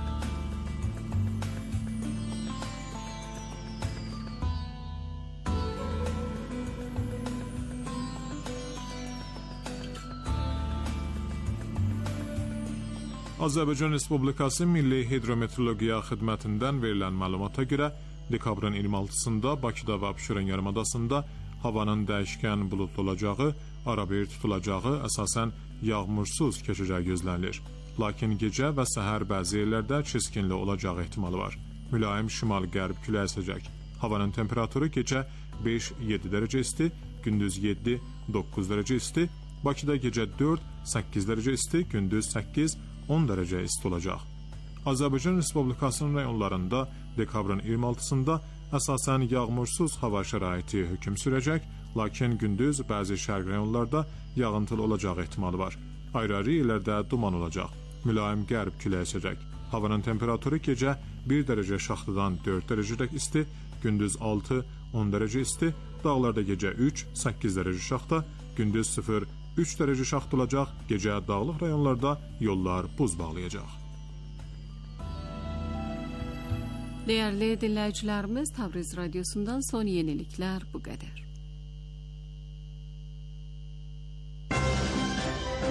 Azərbaycan Respublikası Milli Hidrometeorologiya Xidmətindən verilən məlumata görə dekabrın 26-sında Bakıda və Abşeron yarımadasında havanın dəyişkən buludlu olacağı, arabir tutulacağı, əsasən yağmursuz keçəcəyi gözlənilir. Lakin gecə və səhər bəzi yerlərdə çiskinli olacağı ehtimalı var. Mülayim şimal-qərb küləyi əsəcək. Havanın temperaturu gecə 5-7 dərəcə isti, gündüz 7-9 dərəcə isti, Bakıda gecə 4-8 dərəcə isti, gündüz 8-10 dərəcə isti olacaq. Azərbaycan Respublikasının rayonlarında dekabrın 26-sında əsasən yağmursuz hava şəraiti hökm sürəcək, lakin gündüz bəzi şərq rayonlarda yağıntılı olacağı ehtimalı var. Ayrı-ayrı yerlərdə duman olacaq. Mülayim qərb küləyi əsəcək. Havanın temperaturu gecə 1 dərəcə şaxtadan 4 dərəcədək isti, gündüz 6-10 dərəcə isti, dağlarda gecə 3-8 dərəcə şaxta, gündüz 0-3 dərəcə şaxta olacaq, gecə dağlıq rayonlarda yollar buz bağlayacaq. Değerli dinleyicilerimiz, Tabriz Radyosu'ndan son yenilikler bu kadar.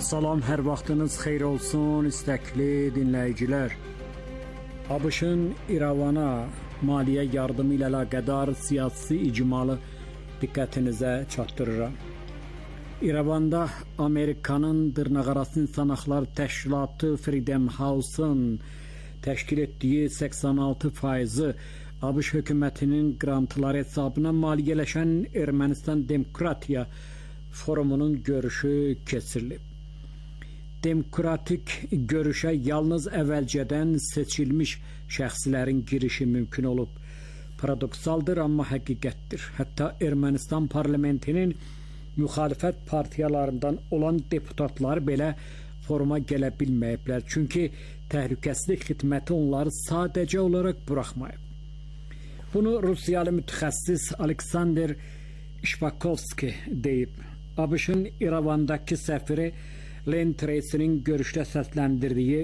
Salam, hər vaxtınız xeyir olsun istəkli dinləyicilər. ABŞ-ın İrəvana maliyyə yardımı ilə əlaqədar siyasi icmalı diqqətinizə çatdırıram. İrəvanda Amerikanın dırnaqarası insan haqları təşkilatı Freedom House-ın təşkil etdiyi 86% ABŞ hökumətinin qrantları hesabına maliyyələşən Ermənistan Demokratiya Forumunun görüşü keçirilib. Demokratik görüşə yalnız əvvəlcədən seçilmiş şəxslərin girişi mümkün olub. Paradoksaldır, amma həqiqətdir. Hətta Ermənistan parlamentinin müxalifət partiyalarından olan deputatlar belə foruma gələ bilməyiblər. Çünki təhlükəsizlik xidməti onları sadəcə olaraq buraxmayıb. Bunu Rusiyalı mütəxəssis Alexander Ishvakovski deyib. ABŞ-ın İrəvandakı səfiri Len Tracy'nin görüşdə səsləndirdiyi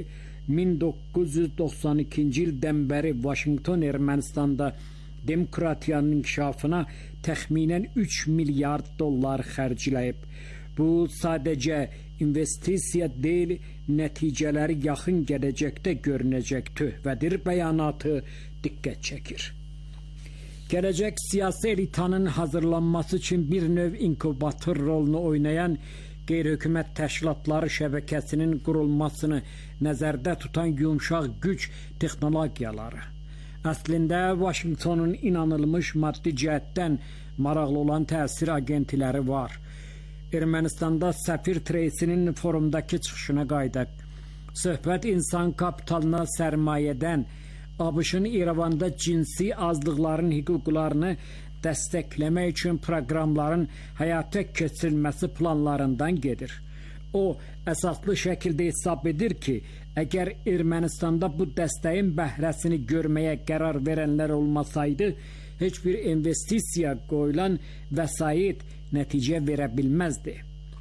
1992-ci ildən bəri Vaşinqton Ermənistanda demokratiyanın inkişafına təxminən 3 milyard dollar xərcləyib. Bu sadəcə investisiya deyil, nəticələri yaxın gələcəkdə görünəcək tövbədir bəyanatı diqqət çəkir. Gələcək siyasi elitanın hazırlanması üçün bir növ inkubator rolunu oynayan qeyri-hökumət təşkilatları şəbəkəsinin qurulmasını nəzərdə tutan yumşaq güc texnologiyaları. Əslində, Vaşinqtonun inanılmış maddi cəhətdən maraqlı olan təsir agentləri var. Ermənistanda səfir Tracy'nin forumdakı çıxışına qayıdaq. Söhbət insan kapitalına sərmayədən, ABŞ-ın İrəvanda cinsi azlıqların hüquqlarını dəstəkləmək üçün proqramların həyata keçirilməsi planlarından gedir. O, əsaslı şəkildə hesab edir ki, əgər Ermənistanda bu dəstəyin bəhrəsini görməyə qərar verənlər olmasaydı, heç bir investisiya qoyulan vəsait nəticə verə bilməzdi.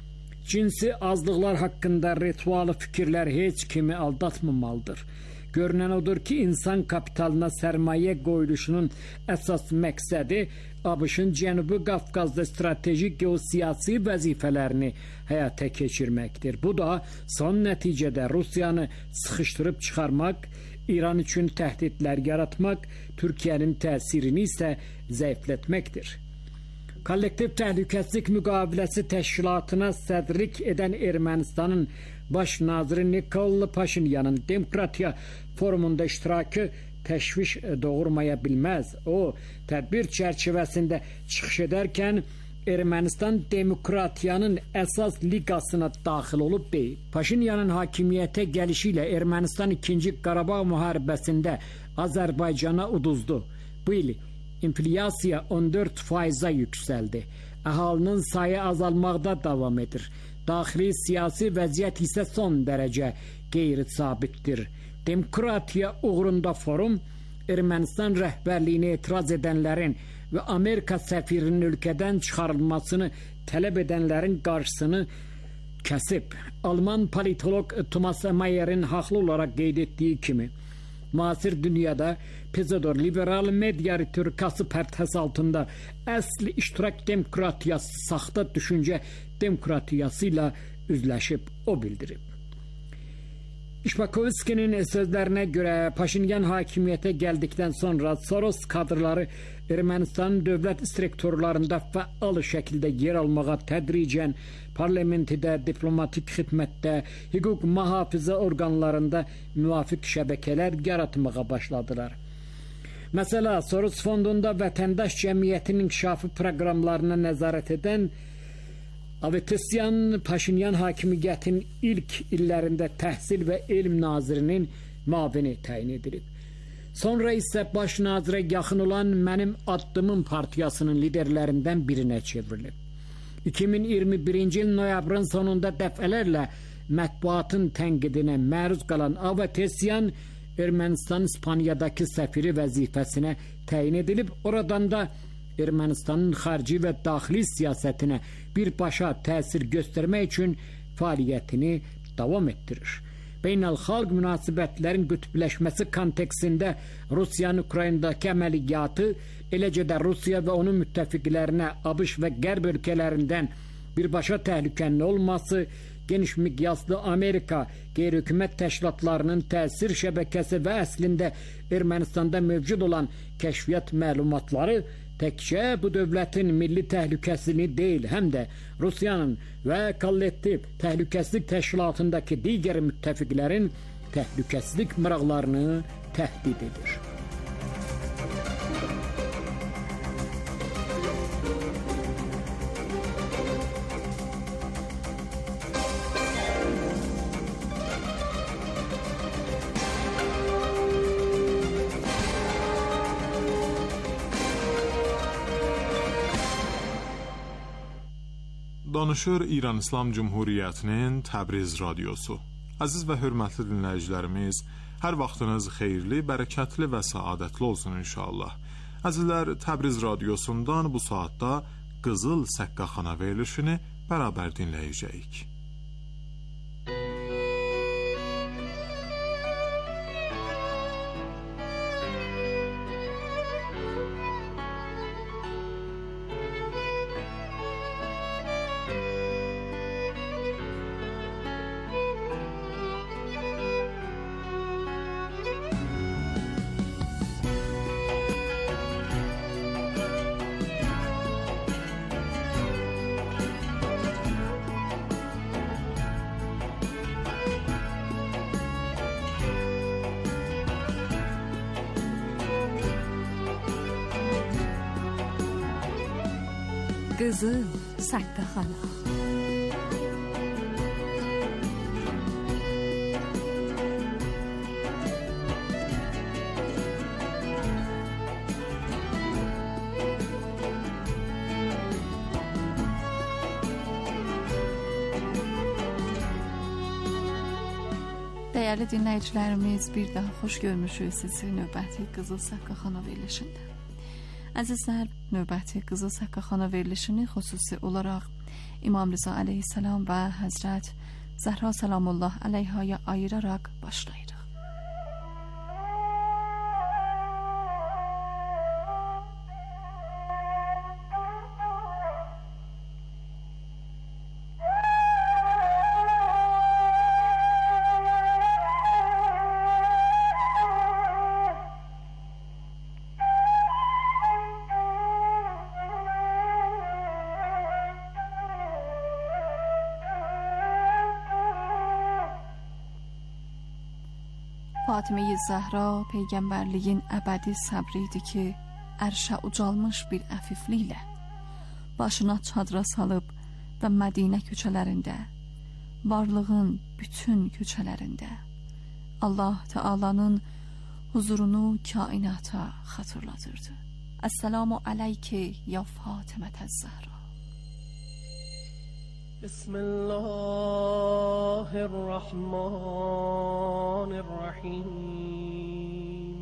Cinsi azlıqlar haqqında ritual fikirlər heç kimi aldatmamalıdır. Görünən odur ki, insan kapitalına sərmayə qoyuluşunun əsas məqsədi ABŞ-ın Cənubi Qafqazda stratejik geosiyasi vəzifələrini həyata keçirməkdir. Bu da son nəticədə Rusiyanı sıxışdırıb çıxarmaq, İran üçün təhdidlər yaratmaq, Türkiyənin təsirini isə zəiflətməkdir. Kollektiv Təhlükəsizlik Müqaviləsi Təşkilatına sədrlik edən Ermənistanın baş naziri Nikol Paşinyanın Demokratiya Forumunda iştirakı təşviş doğurmaya bilməz. O, tədbir çərçivəsində çıxış edərkən Ermənistan demokratiyanın əsas liqasına daxil olub deyib. Paşinyanın hakimiyyətə gəlişi ilə Ermənistan 2-ci Qarabağ müharibəsində Azərbaycana uduzdu. Bu il inflyasiya 14%-a yüksəldi. Əhalinin sayı azalmaqda davam edir. Daxili siyasi vəziyyət isə son dərəcə qeyri-sabitdir. Demokratiya uğrunda forum Ermənistan rəhbərliyinə etiraz edənlərin və Amerika səfirinin ölkədən çıxarılmasını tələb edənlərin qarşısını kəsib. Alman politolog Thomas Mayer'in haqlı olaraq qeyd etdiyi kimi, müasir dünyada pseudo liberal media ritorikası pərtəsi altında əsl iştirak demokratiyası saxta düşüncə demokratiyası ilə üzləşib, o bildirib. İşbakovskinin sözlərinə görə Paşinyan hakimiyyətə gəldikdən sonra Soros kadrları Ermənistanın dövlət strukturlarında fəal şəkildə yer almağa tədricən parlamentdə, diplomatik xidmətdə, hüquq mühafizə orqanlarında müvafiq şəbəkələr yaratmağa başladılar. Məsələ, Soros fondunda vətəndaş cəmiyyətinin inkişafı proqramlarına nəzarət edən Avesyan Paşinyan hakimiyyətinin ilk illərində təhsil və elm nazirinin müavini təyin edilib. Sonra isə baş nazirə yaxın olan Mənim Addımım partiyasının liderlərindən birinə çevrilib. 2021-ci il noyabrın sonunda dəfələrlə mətbuatın tənqidinə məruz qalan Avesyan Ermənistan İspaniyadakı səfiri vəzifəsinə təyin edilib. Oradan da Ermənistanın xarici və daxili siyasətinə birbaşa təsir göstərmək üçün fəaliyyətini davam etdirir. Beynəlxalq münasibətlərin qütbləşməsi kontekstində Rusiyanın Ukraynadakı əməliyyatı, eləcə də Rusiya və onun müttəfiqlərinə ABŞ və Qərb ölkələrindən birbaşa təhlükənin olması, geniş miqyaslı Amerika qeyri-hökumət təşkilatlarının təsir şəbəkəsi və əslində Ermənistanda mövcud olan kəşfiyyat məlumatları təkcə bu dövlətin milli təhlükəsini deyil, həm də Rusiyanın və kollektiv təhlükəsizlik təşkilatındakı digər müttəfiqlərin təhlükəsizlik maraqlarını təhdid edir. Danışır İran İslam Cumhuriyyətinin Təbriz radiosu. Əziz və hörmətli dinləyicilərimiz, hər vaxtınız xeyirli, bərəkətli və səadətli olsun inşallah. Əzizlər, Təbriz radiosundan bu saatda Qızıl Səqqaxana verilişini bərabər dinləyəcəyik. Qızıl Səqqaxana. Dəyərli dinləyicilərimiz, bir daha xoş görmüşük sizi növbəti Qızıl Səqqaxana verilişində. Əzizlər, növbəti Qızıl Səqqaxana verilişini xüsusi olaraq İmam Rıza əleyhissalam və Həzrət Zəhra salamullah əleyhaya ayıraraq başlayırıq. Fatıme-i Zəhra peyğəmbərliyin əbədi səbriydi ki, ərşə ucalmış bir əfifliklə başına çadıra salıb və Mədinə küçələrində, varlığın bütün küçələrində Allah Teala'nın huzurunu kainata xatırladırdı. Esselamu aleyke ya Fatıme-i Zəhra. بسم الله الرحمن الرحيم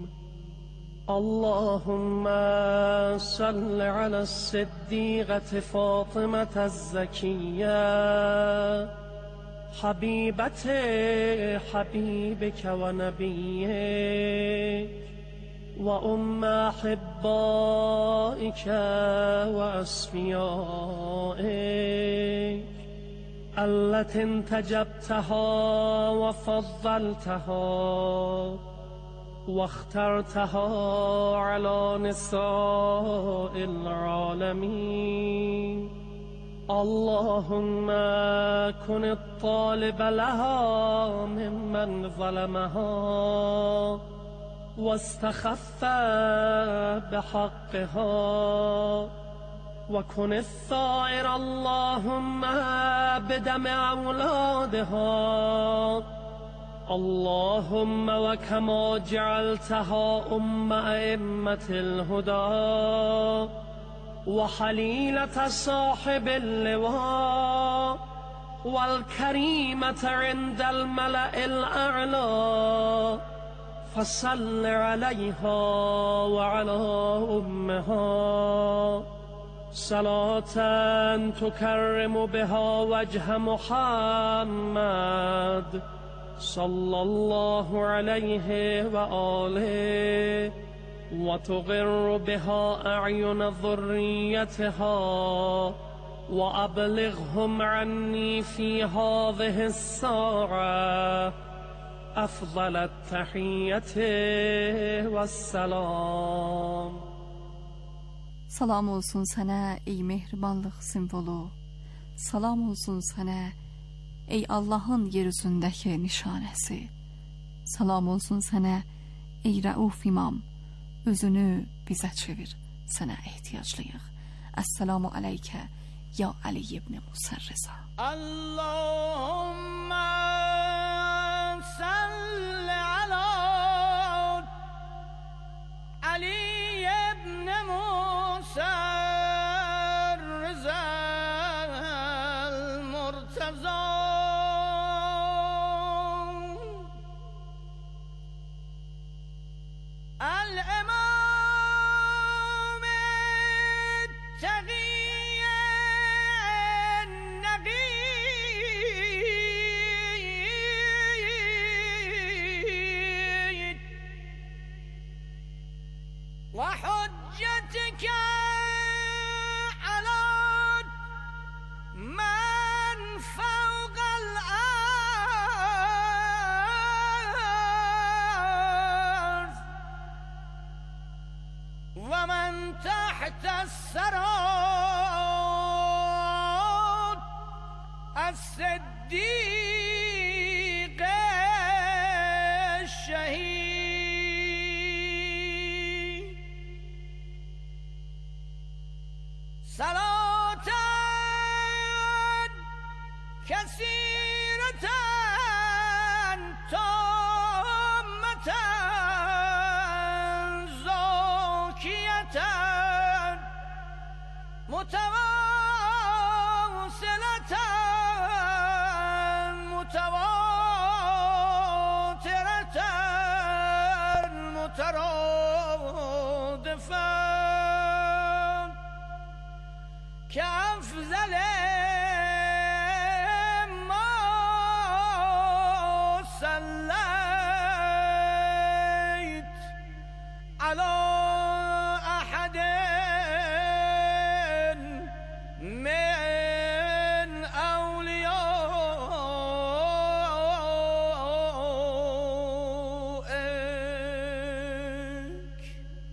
اللهم صل على الصديقة فاطمة الزكية حبيبة حبيبك ونبيك وأم أحبائك وأصفيائك التي انتجبتها وفضلتها واخترتها على نساء العالمين اللهم كن الطالب لها ممن ظلمها واستخف بحقها وكن الثائر اللهم بدم أولادها اللهم وكما جعلتها أئمة الهدى وحليلة صاحب اللواء والكريمة عند الملأ الأعلى فصل عليها وعلى أمها صلاة تكرم بها وجه محمد صلى الله عليه وآله وتغر بها أعين ذريتها وأبلغهم عني في هذه الساعة أفضل التحية والسلام. Salam olsun sənə ey mehribanlıq simvolu. Salam olsun sənə ey Allahın yer üzündəki nişanəsi. Salam olsun sənə ey Rauf imam. Özünü bizə çevir. Sənə ehtiyaclıyıq. Esselamu aleykə ya Ali ibn Musa Rıza. Allahümme salli ala Ali ibn Musa Rıza Murtaza. وحجتك على من فوق الأرض ومن تحت الثرى الصديق الشهيد. صلاة كثيرة تامة زاكية متواصلة متواترة مترادفة كأفضل ما صليت على أحد من أوليائك.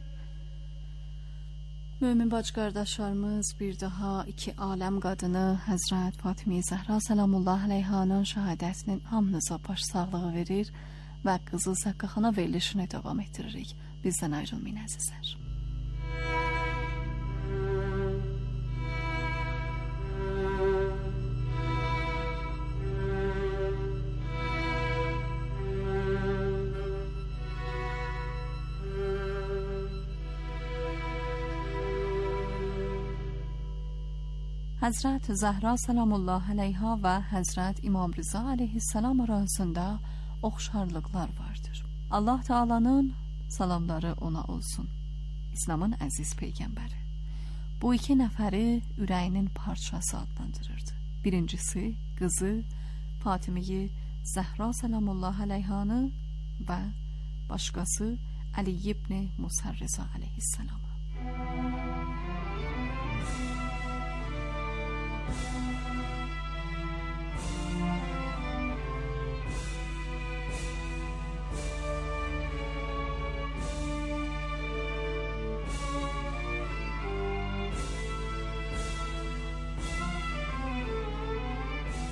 Mömin bacı qardaşlarımız, bir daha iki aləm qadını Həzrət Fatimə Zəhra salamullah əleyhanın şəhadətinin hamınıza baş sağlığı verir və Qızıl Səqqaxana verilişini davam etdiririk. Bizdən ayrılmayın əzizlər. Həzrət Zəhra salamullah əleyha və Həzrət İmam Rıza aleyhissalam arasında oxşarlıqlar vardır. Allah Taala'nın salamları ona olsun. İslamın əziz peyğəmbəri. Bu iki nəfəri ürəyinin parçası adlandırırdı. Birincisi qızı Fatimeyi Zəhra salamullah əleyhanı və başqası Ali ibn Musa Rıza aleyhissalamı.